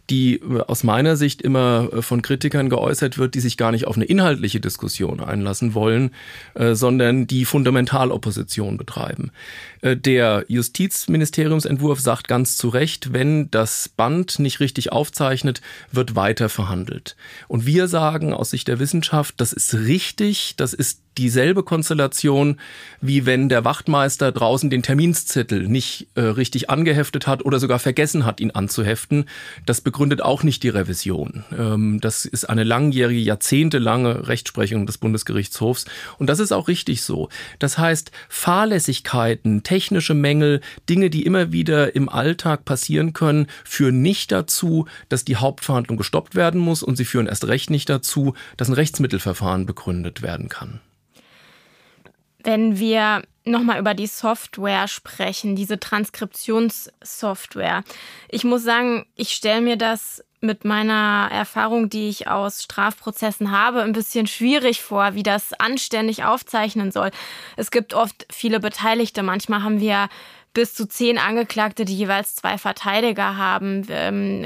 die aus meiner Sicht immer von Kritikern geäußert wird, die sich gar nicht auf eine inhaltliche Diskussion einlassen wollen, äh, sondern die Fundamentalopposition betreiben. Äh, der Justizministeriumsentwurf sagt ganz zu Recht, wenn das Band nicht richtig aufzeichnet, wird weiter verhandelt. Und wir sagen aus Sicht der Wissenschaft, das ist richtig, das ist dieselbe Konstellation, wie wenn der Wachtmeister draußen den Terminszettel nicht äh, richtig angeheftet hat oder sogar vergessen hat, ihn anzuheften. Das begründet auch nicht die Revision. Ähm, das ist eine langjährige, jahrzehntelange Rechtsprechung des Bundesgerichtshofs. Und das ist auch richtig so. Das heißt, Fahrlässigkeiten, technische Mängel, Dinge, die immer wieder im Alltag passieren können, führen nicht dazu, dass die Hauptverhandlung gestoppt werden muss, und sie führen erst recht nicht dazu, dass ein Rechtsmittelverfahren begründet werden kann.
Wenn wir nochmal über die Software sprechen, diese Transkriptionssoftware. Ich muss sagen, ich stelle mir das mit meiner Erfahrung, die ich aus Strafprozessen habe, ein bisschen schwierig vor, wie das anständig aufzeichnen soll. Es gibt oft viele Beteiligte. Manchmal haben wir bis zu zehn Angeklagte, die jeweils zwei Verteidiger haben, ähm,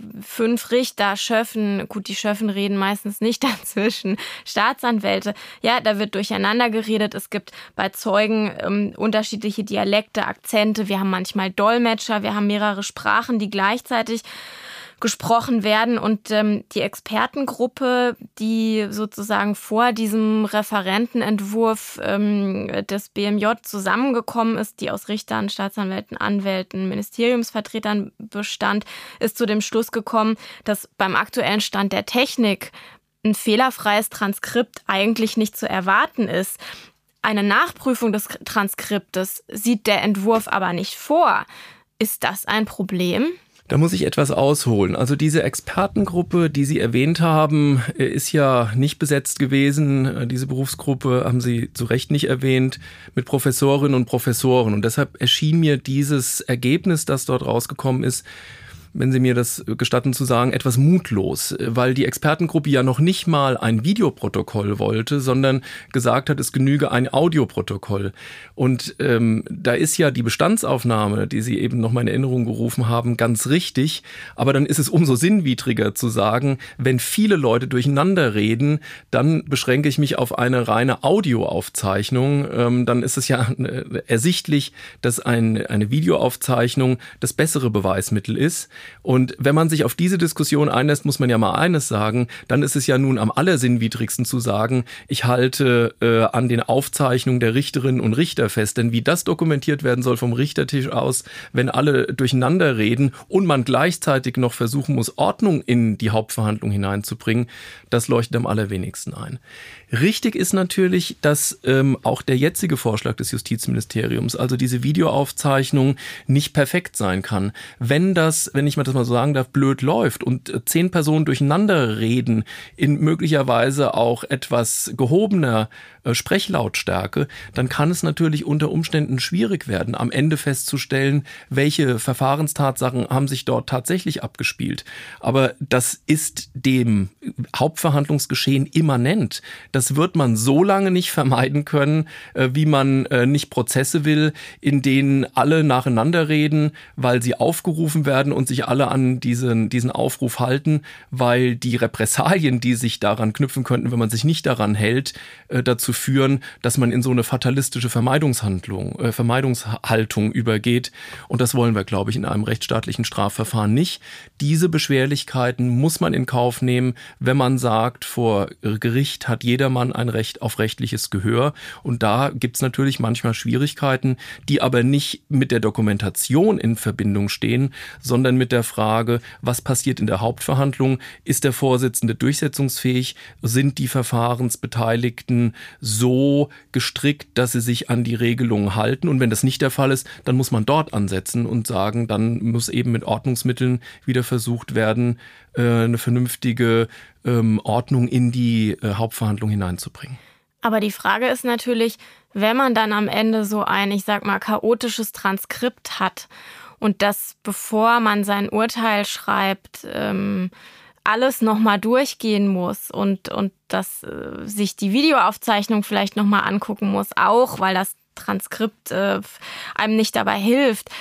fünf Richter, Schöffen, gut, die Schöffen reden meistens nicht dazwischen, Staatsanwälte. Ja, da wird durcheinander geredet. Es gibt bei Zeugen ähm, unterschiedliche Dialekte, Akzente. Wir haben manchmal Dolmetscher, wir haben mehrere Sprachen, die gleichzeitig gesprochen werden, und ähm, die Expertengruppe, die sozusagen vor diesem Referentenentwurf ähm, des B M J zusammengekommen ist, die aus Richtern, Staatsanwälten, Anwälten, Ministeriumsvertretern bestand, ist zu dem Schluss gekommen, dass beim aktuellen Stand der Technik ein fehlerfreies Transkript eigentlich nicht zu erwarten ist. Eine Nachprüfung des Transkriptes sieht der Entwurf aber nicht vor. Ist das ein Problem?
Da muss ich etwas ausholen. Also diese Expertengruppe, die Sie erwähnt haben, ist ja nicht besetzt gewesen. Diese Berufsgruppe haben Sie zu Recht nicht erwähnt, mit Professorinnen und Professoren. Und deshalb erschien mir dieses Ergebnis, das dort rausgekommen ist, wenn Sie mir das gestatten zu sagen, etwas mutlos, weil die Expertengruppe ja noch nicht mal ein Videoprotokoll wollte, sondern gesagt hat, es genüge ein Audioprotokoll. Und ähm, da ist ja die Bestandsaufnahme, die Sie eben noch mal in Erinnerung gerufen haben, ganz richtig. Aber dann ist es umso sinnwidriger zu sagen, wenn viele Leute durcheinander reden, dann beschränke ich mich auf eine reine Audioaufzeichnung. Ähm, dann ist es ja ersichtlich, dass ein, eine Videoaufzeichnung das bessere Beweismittel ist. Und wenn man sich auf diese Diskussion einlässt, muss man ja mal eines sagen, dann ist es ja nun am allersinnwidrigsten zu sagen, ich halte äh, an den Aufzeichnungen der Richterinnen und Richter fest. Denn wie das dokumentiert werden soll vom Richtertisch aus, wenn alle durcheinander reden und man gleichzeitig noch versuchen muss, Ordnung in die Hauptverhandlung hineinzubringen, das leuchtet am allerwenigsten ein. Richtig ist natürlich, dass ähm, auch der jetzige Vorschlag des Justizministeriums, also diese Videoaufzeichnung, nicht perfekt sein kann. Wenn das, wenn ich mal das mal so sagen darf, blöd läuft und äh, zehn Personen durcheinander reden, in möglicherweise auch etwas gehobener äh, Sprechlautstärke, dann kann es natürlich unter Umständen schwierig werden, am Ende festzustellen, welche Verfahrenstatsachen haben sich dort tatsächlich abgespielt. Aber das ist dem Hauptverhandlungsgeschehen immanent. Das wird man so lange nicht vermeiden können, wie man nicht Prozesse will, in denen alle nacheinander reden, weil sie aufgerufen werden und sich alle an diesen, diesen Aufruf halten, weil die Repressalien, die sich daran knüpfen könnten, wenn man sich nicht daran hält, dazu führen, dass man in so eine fatalistische Vermeidungshandlung, äh, Vermeidungshaltung übergeht. Und das wollen wir, glaube ich, in einem rechtsstaatlichen Strafverfahren nicht. Diese Beschwerlichkeiten muss man in Kauf nehmen, wenn man sagt, vor Gericht hat jedermann ein Recht auf rechtliches Gehör. Und da gibt es natürlich manchmal Schwierigkeiten, die aber nicht mit der Dokumentation in Verbindung stehen, sondern mit der Frage, was passiert in der Hauptverhandlung? Ist der Vorsitzende durchsetzungsfähig? Sind die Verfahrensbeteiligten so gestrickt, dass sie sich an die Regelungen halten? Und wenn das nicht der Fall ist, dann muss man dort ansetzen und sagen, dann muss eben mit Ordnungsmitteln wieder versucht werden, eine vernünftige Ordnung in die Hauptverhandlung hineinzubringen.
Aber die Frage ist natürlich, wenn man dann am Ende so ein, ich sag mal, chaotisches Transkript hat und das, bevor man sein Urteil schreibt, ähm, alles nochmal durchgehen muss und, und dass äh, sich die Videoaufzeichnung vielleicht nochmal angucken muss, auch weil das Transkript äh, einem nicht dabei hilft,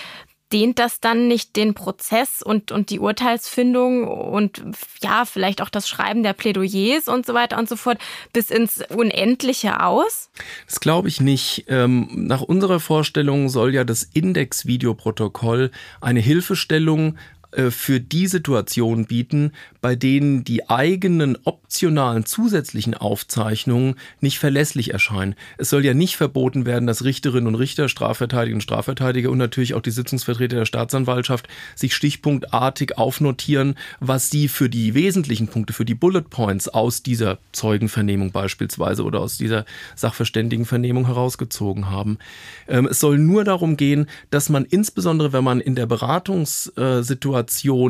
dehnt das dann nicht den Prozess und, und die Urteilsfindung und ja, vielleicht auch das Schreiben der Plädoyers und so weiter und so fort bis ins Unendliche aus?
Das glaube ich nicht. Ähm, nach unserer Vorstellung soll ja das Index-Videoprotokoll eine Hilfestellung für die Situation bieten, bei denen die eigenen optionalen zusätzlichen Aufzeichnungen nicht verlässlich erscheinen. Es soll ja nicht verboten werden, dass Richterinnen und Richter, Strafverteidiger und Strafverteidiger und natürlich auch die Sitzungsvertreter der Staatsanwaltschaft sich stichpunktartig aufnotieren, was sie für die wesentlichen Punkte, für die Bullet Points aus dieser Zeugenvernehmung beispielsweise oder aus dieser Sachverständigenvernehmung herausgezogen haben. Ähm, es soll nur darum gehen, dass man insbesondere, wenn man in der Beratungssituation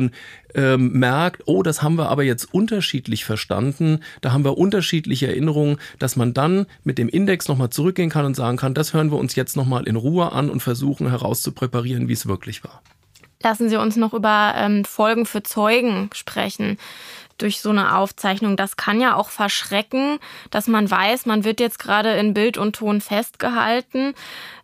ähm, merkt, oh, das haben wir aber jetzt unterschiedlich verstanden, da haben wir unterschiedliche Erinnerungen, dass man dann mit dem Index nochmal zurückgehen kann und sagen kann, das hören wir uns jetzt nochmal in Ruhe an und versuchen herauszupräparieren, wie es wirklich war.
Lassen Sie uns noch über ähm, Folgen für Zeugen sprechen. Durch so eine Aufzeichnung. Das kann ja auch verschrecken, dass man weiß, man wird jetzt gerade in Bild und Ton festgehalten.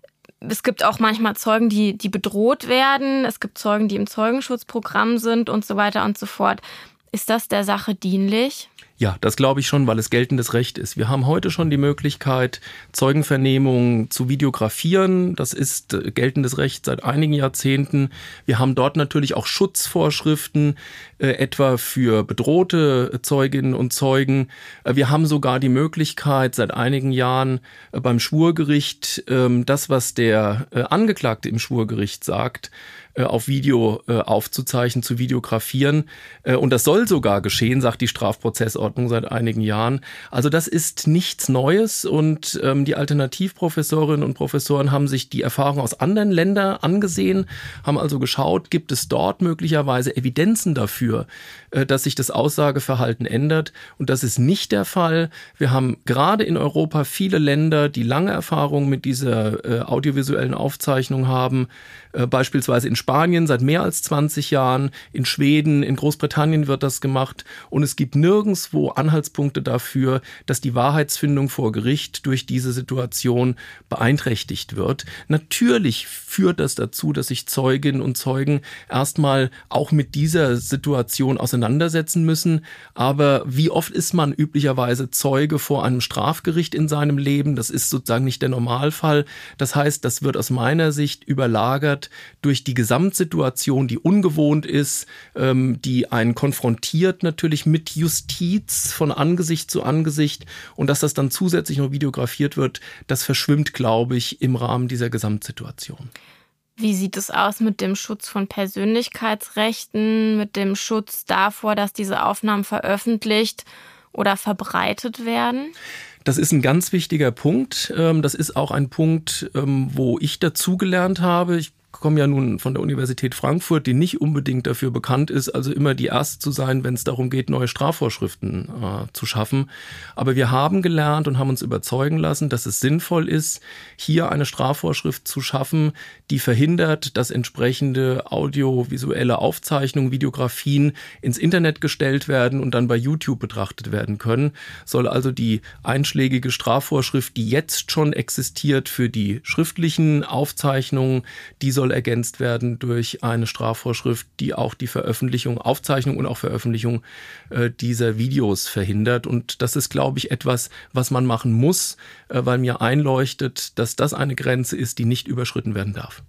Es gibt auch manchmal Zeugen, die, die bedroht werden. Es gibt Zeugen, die im Zeugenschutzprogramm sind und so weiter und so fort. Ist das der Sache dienlich?
Ja, das glaube ich schon, weil es geltendes Recht ist. Wir haben heute schon die Möglichkeit, Zeugenvernehmungen zu videografieren. Das ist geltendes Recht seit einigen Jahrzehnten. Wir haben dort natürlich auch Schutzvorschriften, äh, etwa für bedrohte Zeuginnen und Zeugen. Wir haben sogar die Möglichkeit, seit einigen Jahren äh, beim Schwurgericht äh, das, was der äh, Angeklagte im Schwurgericht sagt, auf Video äh, aufzuzeichnen, zu videografieren. Äh, und das soll sogar geschehen, sagt die Strafprozessordnung seit einigen Jahren. Also das ist nichts Neues und ähm, die Alternativprofessorinnen und Professoren haben sich die Erfahrung aus anderen Ländern angesehen, haben also geschaut, gibt es dort möglicherweise Evidenzen dafür, äh, dass sich das Aussageverhalten ändert. Und das ist nicht der Fall. Wir haben gerade in Europa viele Länder, die lange Erfahrung mit dieser äh, audiovisuellen Aufzeichnung haben, äh, beispielsweise in Spanien seit mehr als zwanzig Jahren, in Schweden, in Großbritannien wird das gemacht und es gibt nirgendwo Anhaltspunkte dafür, dass die Wahrheitsfindung vor Gericht durch diese Situation beeinträchtigt wird. Natürlich führt das dazu, dass sich Zeuginnen und Zeugen erstmal auch mit dieser Situation auseinandersetzen müssen, aber wie oft ist man üblicherweise Zeuge vor einem Strafgericht in seinem Leben? Das ist sozusagen nicht der Normalfall. Das heißt, das wird aus meiner Sicht überlagert durch die Gesamtsituation, die ungewohnt ist, ähm, die einen konfrontiert natürlich mit Justiz von Angesicht zu Angesicht und dass das dann zusätzlich noch videografiert wird, das verschwimmt, glaube ich, im Rahmen dieser Gesamtsituation.
Wie sieht es aus mit dem Schutz von Persönlichkeitsrechten, mit dem Schutz davor, dass diese Aufnahmen veröffentlicht oder verbreitet werden?
Das ist ein ganz wichtiger Punkt. Das ist auch ein Punkt, wo ich dazugelernt habe. Ich komme ja nun von der Universität Frankfurt, die nicht unbedingt dafür bekannt ist, also immer die Erste zu sein, wenn es darum geht, neue Strafvorschriften äh, zu schaffen. Aber wir haben gelernt und haben uns überzeugen lassen, dass es sinnvoll ist, hier eine Strafvorschrift zu schaffen, die verhindert, dass entsprechende audiovisuelle Aufzeichnungen, Videografien ins Internet gestellt werden und dann bei YouTube betrachtet werden können. Soll also die einschlägige Strafvorschrift, die jetzt schon existiert für die schriftlichen Aufzeichnungen, die soll ergänzt werden durch eine Strafvorschrift, die auch die Veröffentlichung, Aufzeichnung und auch Veröffentlichung äh, dieser Videos verhindert. Und das ist, glaube ich, etwas, was man machen muss, äh, weil mir einleuchtet, dass das eine Grenze ist, die nicht überschritten werden darf.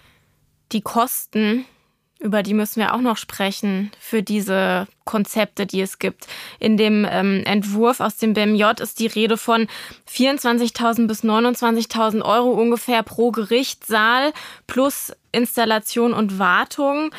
Die Kosten, über die müssen wir auch noch sprechen für diese Konzepte, die es gibt. In dem ähm, Entwurf aus dem B M J ist die Rede von vierundzwanzigtausend bis neunundzwanzigtausend Euro ungefähr pro Gerichtssaal plus Installation und Wartung.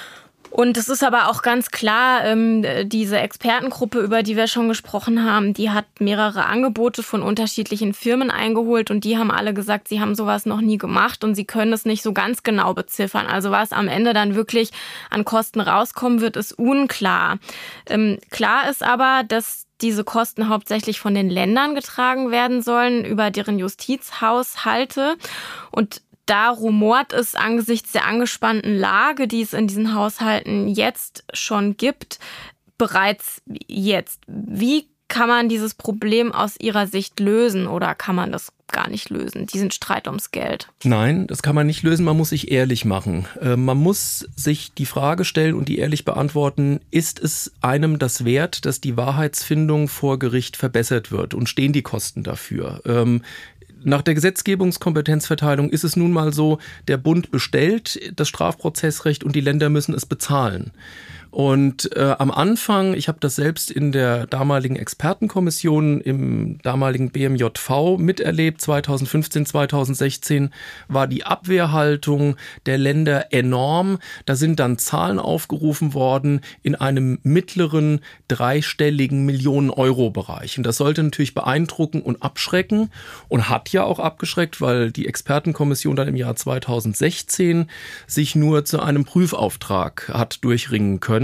Und es ist aber auch ganz klar, ähm, diese Expertengruppe, über die wir schon gesprochen haben, die hat mehrere Angebote von unterschiedlichen Firmen eingeholt und die haben alle gesagt, sie haben sowas noch nie gemacht und sie können es nicht so ganz genau beziffern. Also was am Ende dann wirklich an Kosten rauskommen wird, ist unklar. Ähm, klar ist aber, dass diese Kosten hauptsächlich von den Ländern getragen werden sollen, über deren Justizhaushalte. Und da rumort es angesichts der angespannten Lage, die es in diesen Haushalten jetzt schon gibt, bereits jetzt. Wie kann man dieses Problem aus Ihrer Sicht lösen oder kann man das gar nicht lösen, diesen Streit ums Geld?
Nein, das kann man nicht lösen, man muss sich ehrlich machen. Äh, man muss sich die Frage stellen und die ehrlich beantworten, ist es einem das wert, dass die Wahrheitsfindung vor Gericht verbessert wird und stehen die Kosten dafür? Ähm, Nach der Gesetzgebungskompetenzverteilung ist es nun mal so, der Bund bestellt das Strafprozessrecht und die Länder müssen es bezahlen. Und äh, am Anfang, ich habe das selbst in der damaligen Expertenkommission im damaligen B M J V miterlebt, zweitausendfünfzehn, zweitausendsechzehn, war die Abwehrhaltung der Länder enorm. Da sind dann Zahlen aufgerufen worden in einem mittleren dreistelligen Millionen-Euro-Bereich. Und das sollte natürlich beeindrucken und abschrecken und hat ja auch abgeschreckt, weil die Expertenkommission dann im Jahr zweitausendsechzehn sich nur zu einem Prüfauftrag hat durchringen können.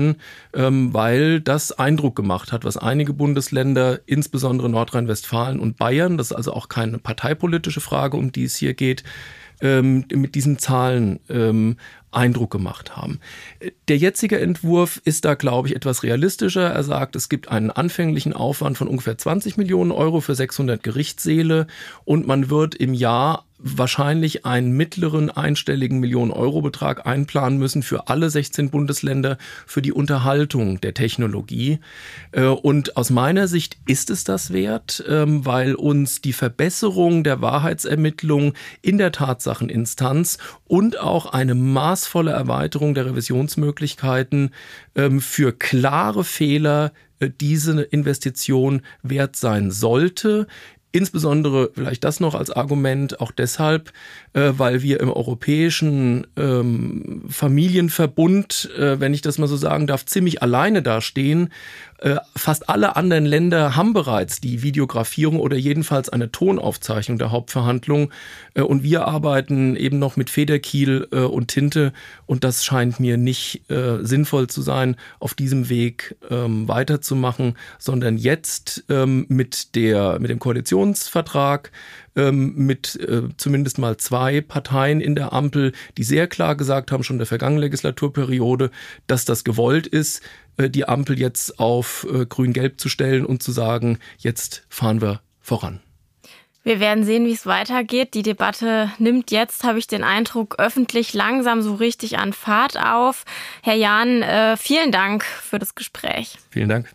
Weil das Eindruck gemacht hat, was einige Bundesländer, insbesondere Nordrhein-Westfalen und Bayern, das ist also auch keine parteipolitische Frage, um die es hier geht, mit diesen Zahlen Eindruck gemacht haben. Der jetzige Entwurf ist da, glaube ich, etwas realistischer. Er sagt, es gibt einen anfänglichen Aufwand von ungefähr zwanzig Millionen Euro für sechshundert Gerichtssäle und man wird im Jahr wahrscheinlich einen mittleren einstelligen Millionen-Euro-Betrag einplanen müssen für alle sechzehn Bundesländer für die Unterhaltung der Technologie. Und aus meiner Sicht ist es das wert, weil uns die Verbesserung der Wahrheitsermittlung in der Tatsacheninstanz und auch eine maßvolle Erweiterung der Revisionsmöglichkeiten für klare Fehler diese Investition wert sein sollte. Insbesondere vielleicht das noch als Argument, auch deshalb, äh, weil wir im europäischen ähm, Familienverbund, äh, wenn ich das mal so sagen darf, ziemlich alleine dastehen. Äh, fast alle anderen Länder haben bereits die Videografierung oder jedenfalls eine Tonaufzeichnung der Hauptverhandlung. Äh, und wir arbeiten eben noch mit Federkiel äh, und Tinte. Und das scheint mir nicht äh, sinnvoll zu sein, auf diesem Weg ähm, weiterzumachen, sondern jetzt ähm, mit der mit dem Koalitionsvertrag ähm, mit äh, zumindest mal zwei Parteien in der Ampel, die sehr klar gesagt haben, schon in der vergangenen Legislaturperiode, dass das gewollt ist, äh, die Ampel jetzt auf äh, grün-gelb zu stellen und zu sagen, jetzt fahren wir voran.
Wir werden sehen, wie es weitergeht. Die Debatte nimmt jetzt, habe ich den Eindruck, öffentlich langsam so richtig an Fahrt auf. Herr Jahn, äh, vielen Dank für das Gespräch.
Vielen Dank.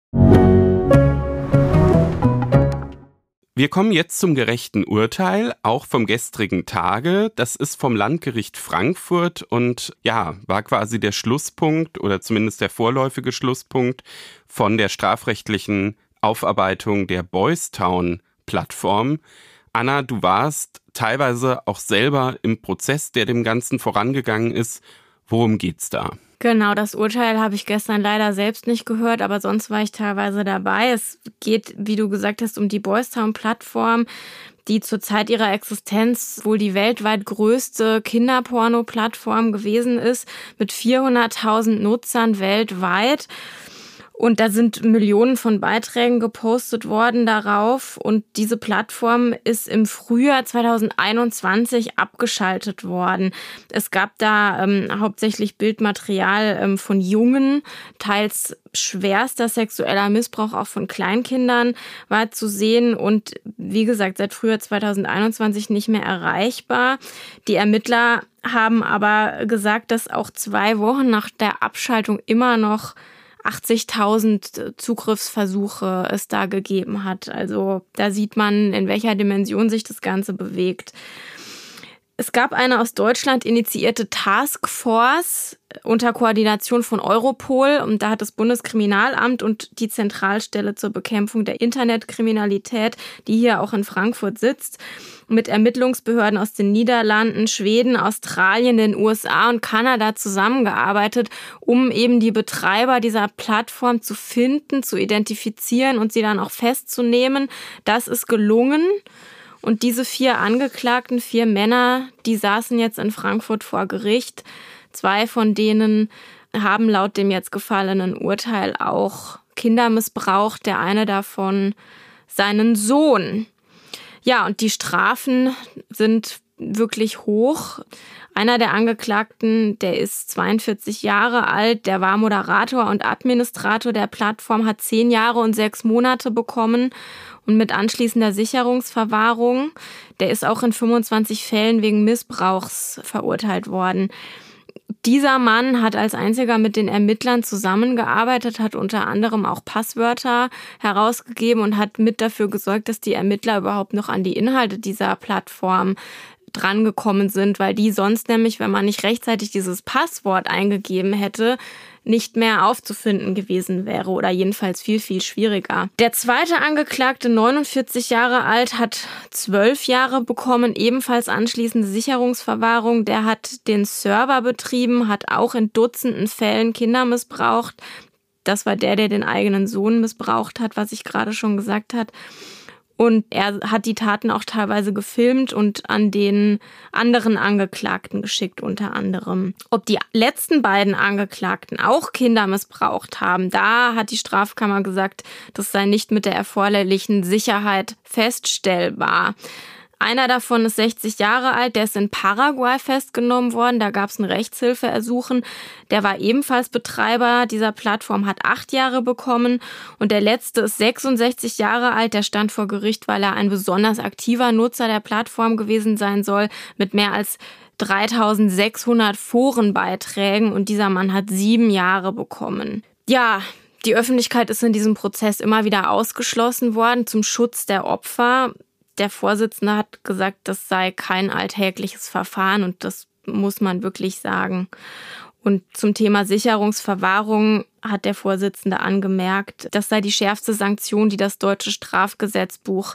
Wir kommen jetzt zum gerechten Urteil, auch vom gestrigen Tage. Das ist vom Landgericht Frankfurt und ja, war quasi der Schlusspunkt oder zumindest der vorläufige Schlusspunkt von der strafrechtlichen Aufarbeitung der Boys Town Plattform. Anna, du warst teilweise auch selber im Prozess, der dem Ganzen vorangegangen ist. Worum geht's da?
Genau, das Urteil habe ich gestern leider selbst nicht gehört, aber sonst war ich teilweise dabei. Es geht, wie du gesagt hast, um die Boys Town Plattform, die zur Zeit ihrer Existenz wohl die weltweit größte Kinderporno-Plattform gewesen ist, mit vierhunderttausend Nutzern weltweit. Und da sind Millionen von Beiträgen gepostet worden darauf. Und diese Plattform ist im Frühjahr zweitausendeinundzwanzig abgeschaltet worden. Es gab da ähm, hauptsächlich Bildmaterial ähm, von Jungen, teils schwerster sexueller Missbrauch auch von Kleinkindern war zu sehen. Und wie gesagt, seit Frühjahr zweitausendeinundzwanzig nicht mehr erreichbar. Die Ermittler haben aber gesagt, dass auch zwei Wochen nach der Abschaltung immer noch achtzigtausend Zugriffsversuche es da gegeben hat. Also da sieht man, in welcher Dimension sich das Ganze bewegt. Es gab eine aus Deutschland initiierte Taskforce unter Koordination von Europol und da hat das Bundeskriminalamt und die Zentralstelle zur Bekämpfung der Internetkriminalität, die hier auch in Frankfurt sitzt, mit Ermittlungsbehörden aus den Niederlanden, Schweden, Australien, den U S A und Kanada zusammengearbeitet, um eben die Betreiber dieser Plattform zu finden, zu identifizieren und sie dann auch festzunehmen. Das ist gelungen. Und diese vier Angeklagten, vier Männer, die saßen jetzt in Frankfurt vor Gericht. Zwei von denen haben laut dem jetzt gefallenen Urteil auch Kinder missbraucht. Der eine davon seinen Sohn. Ja, und die Strafen sind wirklich hoch. Einer der Angeklagten, der ist zweiundvierzig Jahre alt, der war Moderator und Administrator der Plattform, hat zehn Jahre und sechs Monate bekommen und mit anschließender Sicherungsverwahrung. Der ist auch in fünfundzwanzig Fällen wegen Missbrauchs verurteilt worden. Dieser Mann hat als einziger mit den Ermittlern zusammengearbeitet, hat unter anderem auch Passwörter herausgegeben und hat mit dafür gesorgt, dass die Ermittler überhaupt noch an die Inhalte dieser Plattform drangekommen sind, weil die sonst nämlich, wenn man nicht rechtzeitig dieses Passwort eingegeben hätte, nicht mehr aufzufinden gewesen wäre oder jedenfalls viel, viel schwieriger. Der zweite Angeklagte, neunundvierzig Jahre alt, hat zwölf Jahre bekommen, ebenfalls anschließende Sicherungsverwahrung. Der hat den Server betrieben, hat auch in Dutzenden Fällen Kinder missbraucht. Das war der, der den eigenen Sohn missbraucht hat, was ich gerade schon gesagt habe. Und er hat die Taten auch teilweise gefilmt und an den anderen Angeklagten geschickt, unter anderem. Ob die letzten beiden Angeklagten auch Kinder missbraucht haben, da hat die Strafkammer gesagt, das sei nicht mit der erforderlichen Sicherheit feststellbar. Einer davon ist sechzig Jahre alt, der ist in Paraguay festgenommen worden, da gab es ein Rechtshilfeersuchen. Der war ebenfalls Betreiber dieser Plattform, hat acht Jahre bekommen. Und der letzte ist sechsundsechzig Jahre alt, der stand vor Gericht, weil er ein besonders aktiver Nutzer der Plattform gewesen sein soll, mit mehr als dreitausendsechshundert Forenbeiträgen. Und dieser Mann hat sieben Jahre bekommen. Ja, die Öffentlichkeit ist in diesem Prozess immer wieder ausgeschlossen worden zum Schutz der Opfer. Der Vorsitzende hat gesagt, das sei kein alltägliches Verfahren und das muss man wirklich sagen. Und zum Thema Sicherungsverwahrung hat der Vorsitzende angemerkt, das sei die schärfste Sanktion, die das deutsche Strafgesetzbuch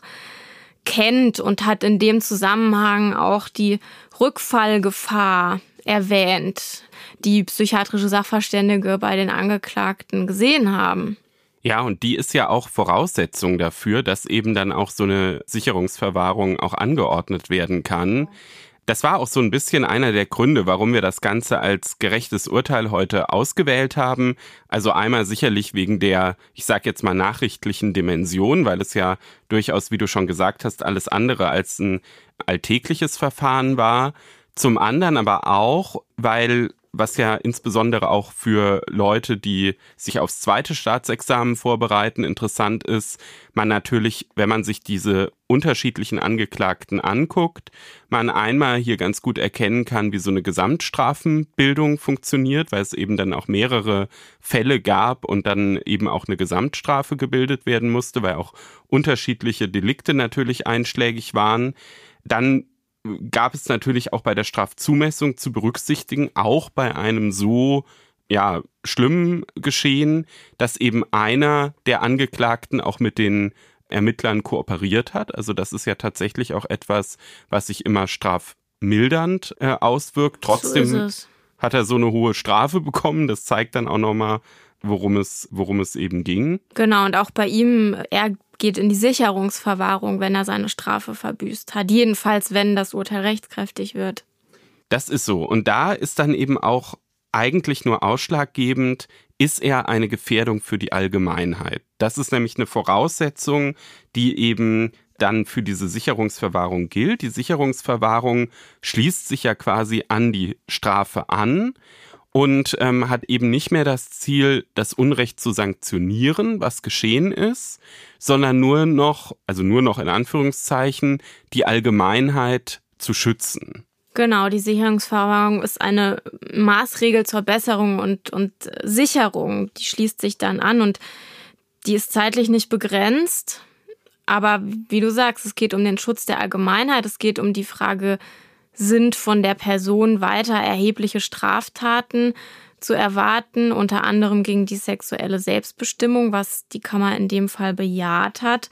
kennt und hat in dem Zusammenhang auch die Rückfallgefahr erwähnt, die psychiatrische Sachverständige bei den Angeklagten gesehen haben.
Ja, und die ist ja auch Voraussetzung dafür, dass eben dann auch so eine Sicherungsverwahrung auch angeordnet werden kann. Das war auch so ein bisschen einer der Gründe, warum wir das Ganze als gerechtes Urteil heute ausgewählt haben. Also einmal sicherlich wegen der, ich sag jetzt mal, nachrichtlichen Dimension, weil es ja durchaus, wie du schon gesagt hast, alles andere als ein alltägliches Verfahren war. Zum anderen aber auch, weil, was ja insbesondere auch für Leute, die sich aufs zweite Staatsexamen vorbereiten, interessant ist, man natürlich, wenn man sich diese unterschiedlichen Angeklagten anguckt, man einmal hier ganz gut erkennen kann, wie so eine Gesamtstrafenbildung funktioniert, weil es eben dann auch mehrere Fälle gab und dann eben auch eine Gesamtstrafe gebildet werden musste, weil auch unterschiedliche Delikte natürlich einschlägig waren. Dann gab es natürlich auch bei der Strafzumessung zu berücksichtigen, auch bei einem so ja schlimmen Geschehen, dass eben einer der Angeklagten auch mit den Ermittlern kooperiert hat. Also das ist ja tatsächlich auch etwas, was sich immer strafmildernd äh, auswirkt. Trotzdem so hat er so eine hohe Strafe bekommen. Das zeigt dann auch nochmal, worum es, worum es eben ging.
Genau, und auch bei ihm, er geht in die Sicherungsverwahrung, wenn er seine Strafe verbüßt hat. Jedenfalls, wenn das Urteil rechtskräftig wird.
Das ist so. Und da ist dann eben auch eigentlich nur ausschlaggebend, ist er eine Gefährdung für die Allgemeinheit. Das ist nämlich eine Voraussetzung, die eben dann für diese Sicherungsverwahrung gilt. Die Sicherungsverwahrung schließt sich ja quasi an die Strafe an und ähm, hat eben nicht mehr das Ziel, das Unrecht zu sanktionieren, was geschehen ist, sondern nur noch, also nur noch in Anführungszeichen, die Allgemeinheit zu schützen.
Genau, die Sicherungsverwahrung ist eine Maßregel zur Besserung und, und Sicherung. Die schließt sich dann an und die ist zeitlich nicht begrenzt. Aber wie du sagst, es geht um den Schutz der Allgemeinheit. Es geht um die Frage, sind von der Person weiter erhebliche Straftaten zu erwarten, unter anderem gegen die sexuelle Selbstbestimmung, was die Kammer in dem Fall bejaht hat.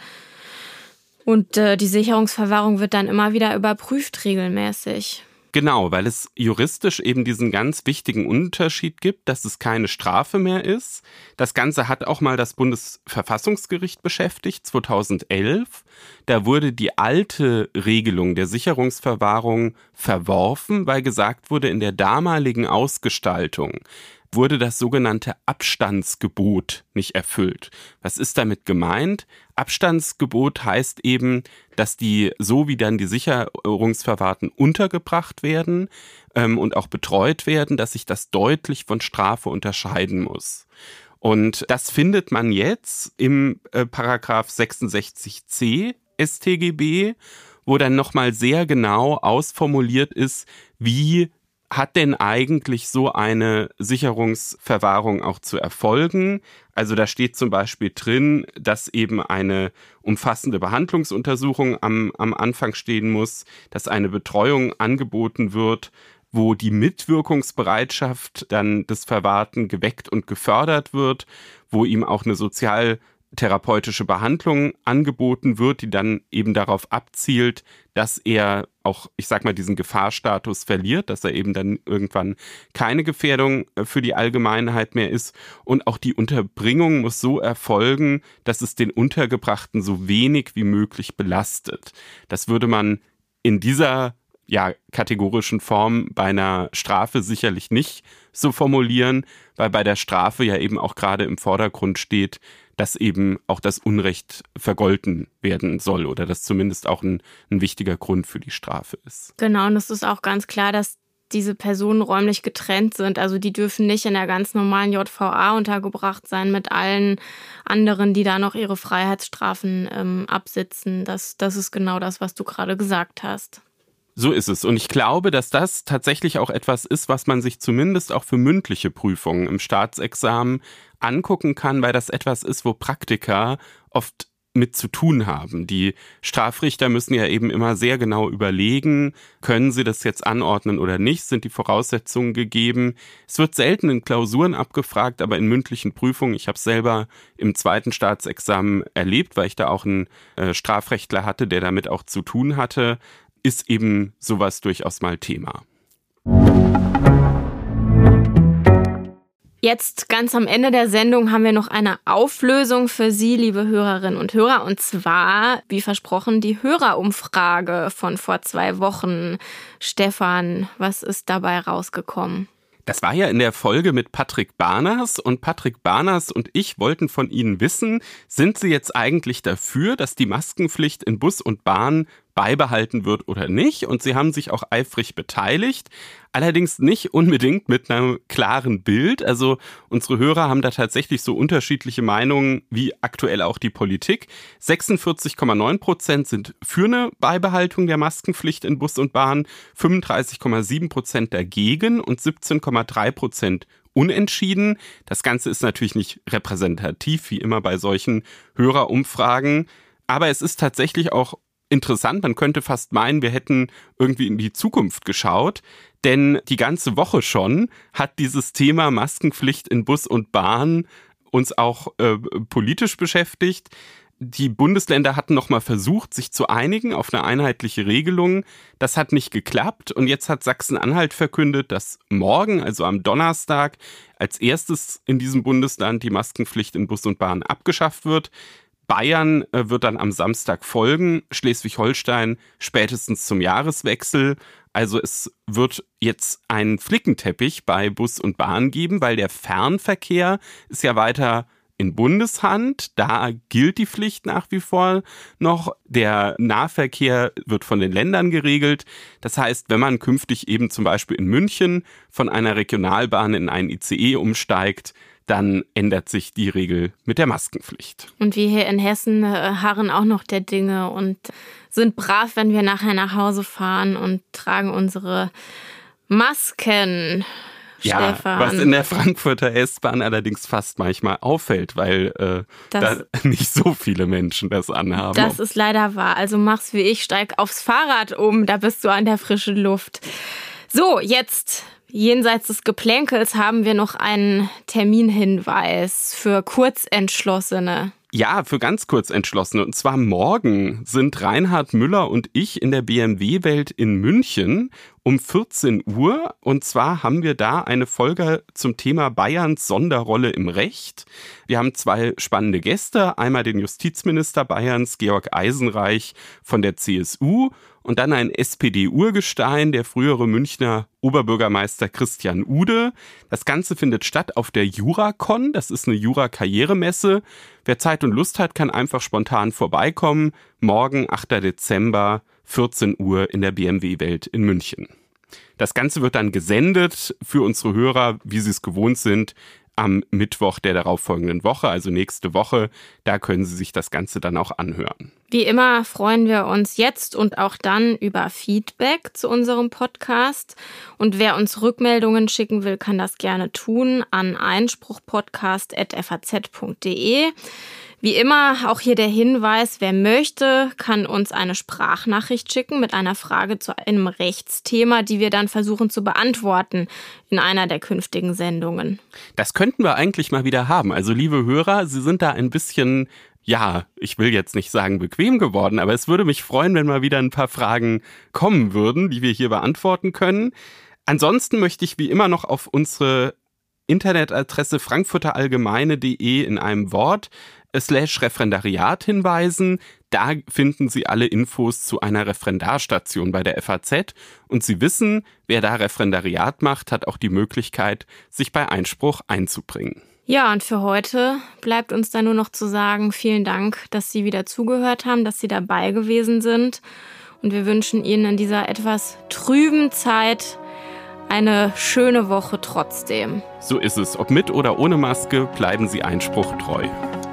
Und äh, die Sicherungsverwahrung wird dann immer wieder überprüft regelmäßig.
Genau, weil es juristisch eben diesen ganz wichtigen Unterschied gibt, dass es keine Strafe mehr ist. Das Ganze hat auch mal das Bundesverfassungsgericht beschäftigt, zweitausendelf. Da wurde die alte Regelung der Sicherungsverwahrung verworfen, weil gesagt wurde, in der damaligen Ausgestaltung wurde das sogenannte Abstandsgebot nicht erfüllt. Was ist damit gemeint? Abstandsgebot heißt eben, dass die, so wie dann die Sicherungsverwahrten untergebracht werden ähm, und auch betreut werden, dass sich das deutlich von Strafe unterscheiden muss. Und das findet man jetzt im äh, Paragraph sechsundsechzig c S t G B, wo dann nochmal sehr genau ausformuliert ist, wie hat denn eigentlich so eine Sicherungsverwahrung auch zu erfolgen? Also da steht zum Beispiel drin, dass eben eine umfassende Behandlungsuntersuchung am, am Anfang stehen muss, dass eine Betreuung angeboten wird, wo die Mitwirkungsbereitschaft dann des Verwahrten geweckt und gefördert wird, wo ihm auch eine sozialtherapeutische Behandlung angeboten wird, die dann eben darauf abzielt, dass er auch, ich sag mal, diesen Gefahrstatus verliert, dass er eben dann irgendwann keine Gefährdung für die Allgemeinheit mehr ist. Und auch die Unterbringung muss so erfolgen, dass es den Untergebrachten so wenig wie möglich belastet. Das würde man in dieser ja, kategorischen Form bei einer Strafe sicherlich nicht so formulieren, weil bei der Strafe ja eben auch gerade im Vordergrund steht, dass eben auch das Unrecht vergolten werden soll oder das zumindest auch ein, ein wichtiger Grund für die Strafe ist.
Genau, und es ist auch ganz klar, dass diese Personen räumlich getrennt sind. Also die dürfen nicht in der ganz normalen J V A untergebracht sein mit allen anderen, die da noch ihre Freiheitsstrafen ähm, absitzen. Das, das ist genau das, was du gerade gesagt hast.
So ist es. Und ich glaube, dass das tatsächlich auch etwas ist, was man sich zumindest auch für mündliche Prüfungen im Staatsexamen angucken kann, weil das etwas ist, wo Praktiker oft mit zu tun haben. Die Strafrichter müssen ja eben immer sehr genau überlegen, können sie das jetzt anordnen oder nicht, sind die Voraussetzungen gegeben. Es wird selten in Klausuren abgefragt, aber in mündlichen Prüfungen, ich habe es selber im zweiten Staatsexamen erlebt, weil ich da auch einen äh, Strafrechtler hatte, der damit auch zu tun hatte, ist eben sowas durchaus mal Thema.
Jetzt ganz am Ende der Sendung haben wir noch eine Auflösung für Sie, liebe Hörerinnen und Hörer. Und zwar, wie versprochen, die Hörerumfrage von vor zwei Wochen. Stefan, was ist dabei rausgekommen?
Das war ja in der Folge mit Patrick Barners und Patrick Barners und ich wollten von Ihnen wissen, sind Sie jetzt eigentlich dafür, dass die Maskenpflicht in Bus und Bahn beibehalten wird oder nicht? Und Sie haben sich auch eifrig beteiligt, allerdings nicht unbedingt mit einem klaren Bild. Also unsere Hörer haben da tatsächlich so unterschiedliche Meinungen wie aktuell auch die Politik. sechsundvierzig Komma neun Prozent sind für eine Beibehaltung der Maskenpflicht in Bus und Bahn, fünfunddreißig Komma sieben Prozent dagegen und siebzehn Komma drei Prozent unentschieden. Das Ganze ist natürlich nicht repräsentativ, wie immer bei solchen Hörerumfragen, aber es ist tatsächlich auch interessant, man könnte fast meinen, wir hätten irgendwie in die Zukunft geschaut, denn die ganze Woche schon hat dieses Thema Maskenpflicht in Bus und Bahn uns auch äh, politisch beschäftigt. Die Bundesländer hatten nochmal versucht, sich zu einigen auf eine einheitliche Regelung. Das hat nicht geklappt und jetzt hat Sachsen-Anhalt verkündet, dass morgen, also am Donnerstag, als erstes in diesem Bundesland die Maskenpflicht in Bus und Bahn abgeschafft wird. Bayern wird dann am Samstag folgen, Schleswig-Holstein spätestens zum Jahreswechsel. Also es wird jetzt einen Flickenteppich bei Bus und Bahn geben, weil der Fernverkehr ist ja weiter in Bundeshand. Da gilt die Pflicht nach wie vor noch. Der Nahverkehr wird von den Ländern geregelt. Das heißt, wenn man künftig eben zum Beispiel in München von einer Regionalbahn in einen I C E umsteigt, dann ändert sich die Regel mit der Maskenpflicht.
Und wir hier in Hessen harren auch noch der Dinge und sind brav, wenn wir nachher nach Hause fahren und tragen unsere Masken.
Ja,
Stefan.
Was in der Frankfurter S-Bahn allerdings fast manchmal auffällt, weil äh, da nicht so viele Menschen das anhaben.
Das ist leider wahr. Also mach's wie ich, steig aufs Fahrrad um, da bist du an der frischen Luft. So, jetzt jenseits des Geplänkels haben wir noch einen Terminhinweis für Kurzentschlossene.
Ja, für ganz Kurzentschlossene. Und zwar morgen sind Reinhard Müller und ich in der B M W-Welt in München um vierzehn Uhr. Und zwar haben wir da eine Folge zum Thema Bayerns Sonderrolle im Recht. Wir haben zwei spannende Gäste. Einmal den Justizminister Bayerns, Georg Eisenreich von der C S U. Und dann ein S P D-Urgestein, der frühere Münchner Oberbürgermeister Christian Ude. Das Ganze findet statt auf der JuraCon. Das ist eine Jura-Karrieremesse. Wer Zeit und Lust hat, kann einfach spontan vorbeikommen. Morgen, achter Dezember, vierzehn Uhr in der B M W-Welt in München. Das Ganze wird dann gesendet für unsere Hörer, wie sie es gewohnt sind, am Mittwoch der darauffolgenden Woche, also nächste Woche. Da können Sie sich das Ganze dann auch anhören.
Wie immer freuen wir uns jetzt und auch dann über Feedback zu unserem Podcast. Und wer uns Rückmeldungen schicken will, kann das gerne tun an einspruchpodcast at f a z punkt d e. Wie immer auch hier der Hinweis, wer möchte, kann uns eine Sprachnachricht schicken mit einer Frage zu einem Rechtsthema, die wir dann versuchen zu beantworten in einer der künftigen Sendungen.
Das könnten wir eigentlich mal wieder haben. Also liebe Hörer, Sie sind da ein bisschen, ja, ich will jetzt nicht sagen bequem geworden, aber es würde mich freuen, wenn mal wieder ein paar Fragen kommen würden, die wir hier beantworten können. Ansonsten möchte ich wie immer noch auf unsere Internetadresse frankfurterallgemeine punkt de in einem Wort slash Referendariat hinweisen. Da finden Sie alle Infos zu einer Referendarstation bei der F A Z. Und Sie wissen, wer da Referendariat macht, hat auch die Möglichkeit, sich bei Einspruch einzubringen.
Ja, und für heute bleibt uns dann nur noch zu sagen, vielen Dank, dass Sie wieder zugehört haben, dass Sie dabei gewesen sind. Und wir wünschen Ihnen in dieser etwas trüben Zeit eine schöne Woche trotzdem.
So ist es. Ob mit oder ohne Maske, bleiben Sie Einspruch treu.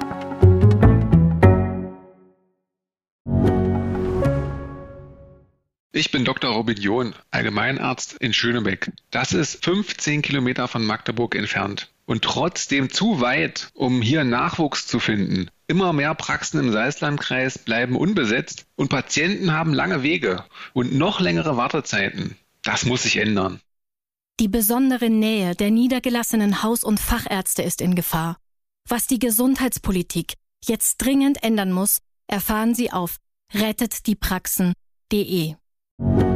Ich bin Doktor Robin John, Allgemeinarzt in Schönebeck. Das ist fünfzehn Kilometer von Magdeburg entfernt und trotzdem zu weit, um hier Nachwuchs zu finden. Immer mehr Praxen im Salzlandkreis bleiben unbesetzt und Patienten haben lange Wege und noch längere Wartezeiten. Das muss sich ändern.
Die besondere Nähe der niedergelassenen Haus- und Fachärzte ist in Gefahr. Was die Gesundheitspolitik jetzt dringend ändern muss, erfahren Sie auf rettet die praxen punkt de.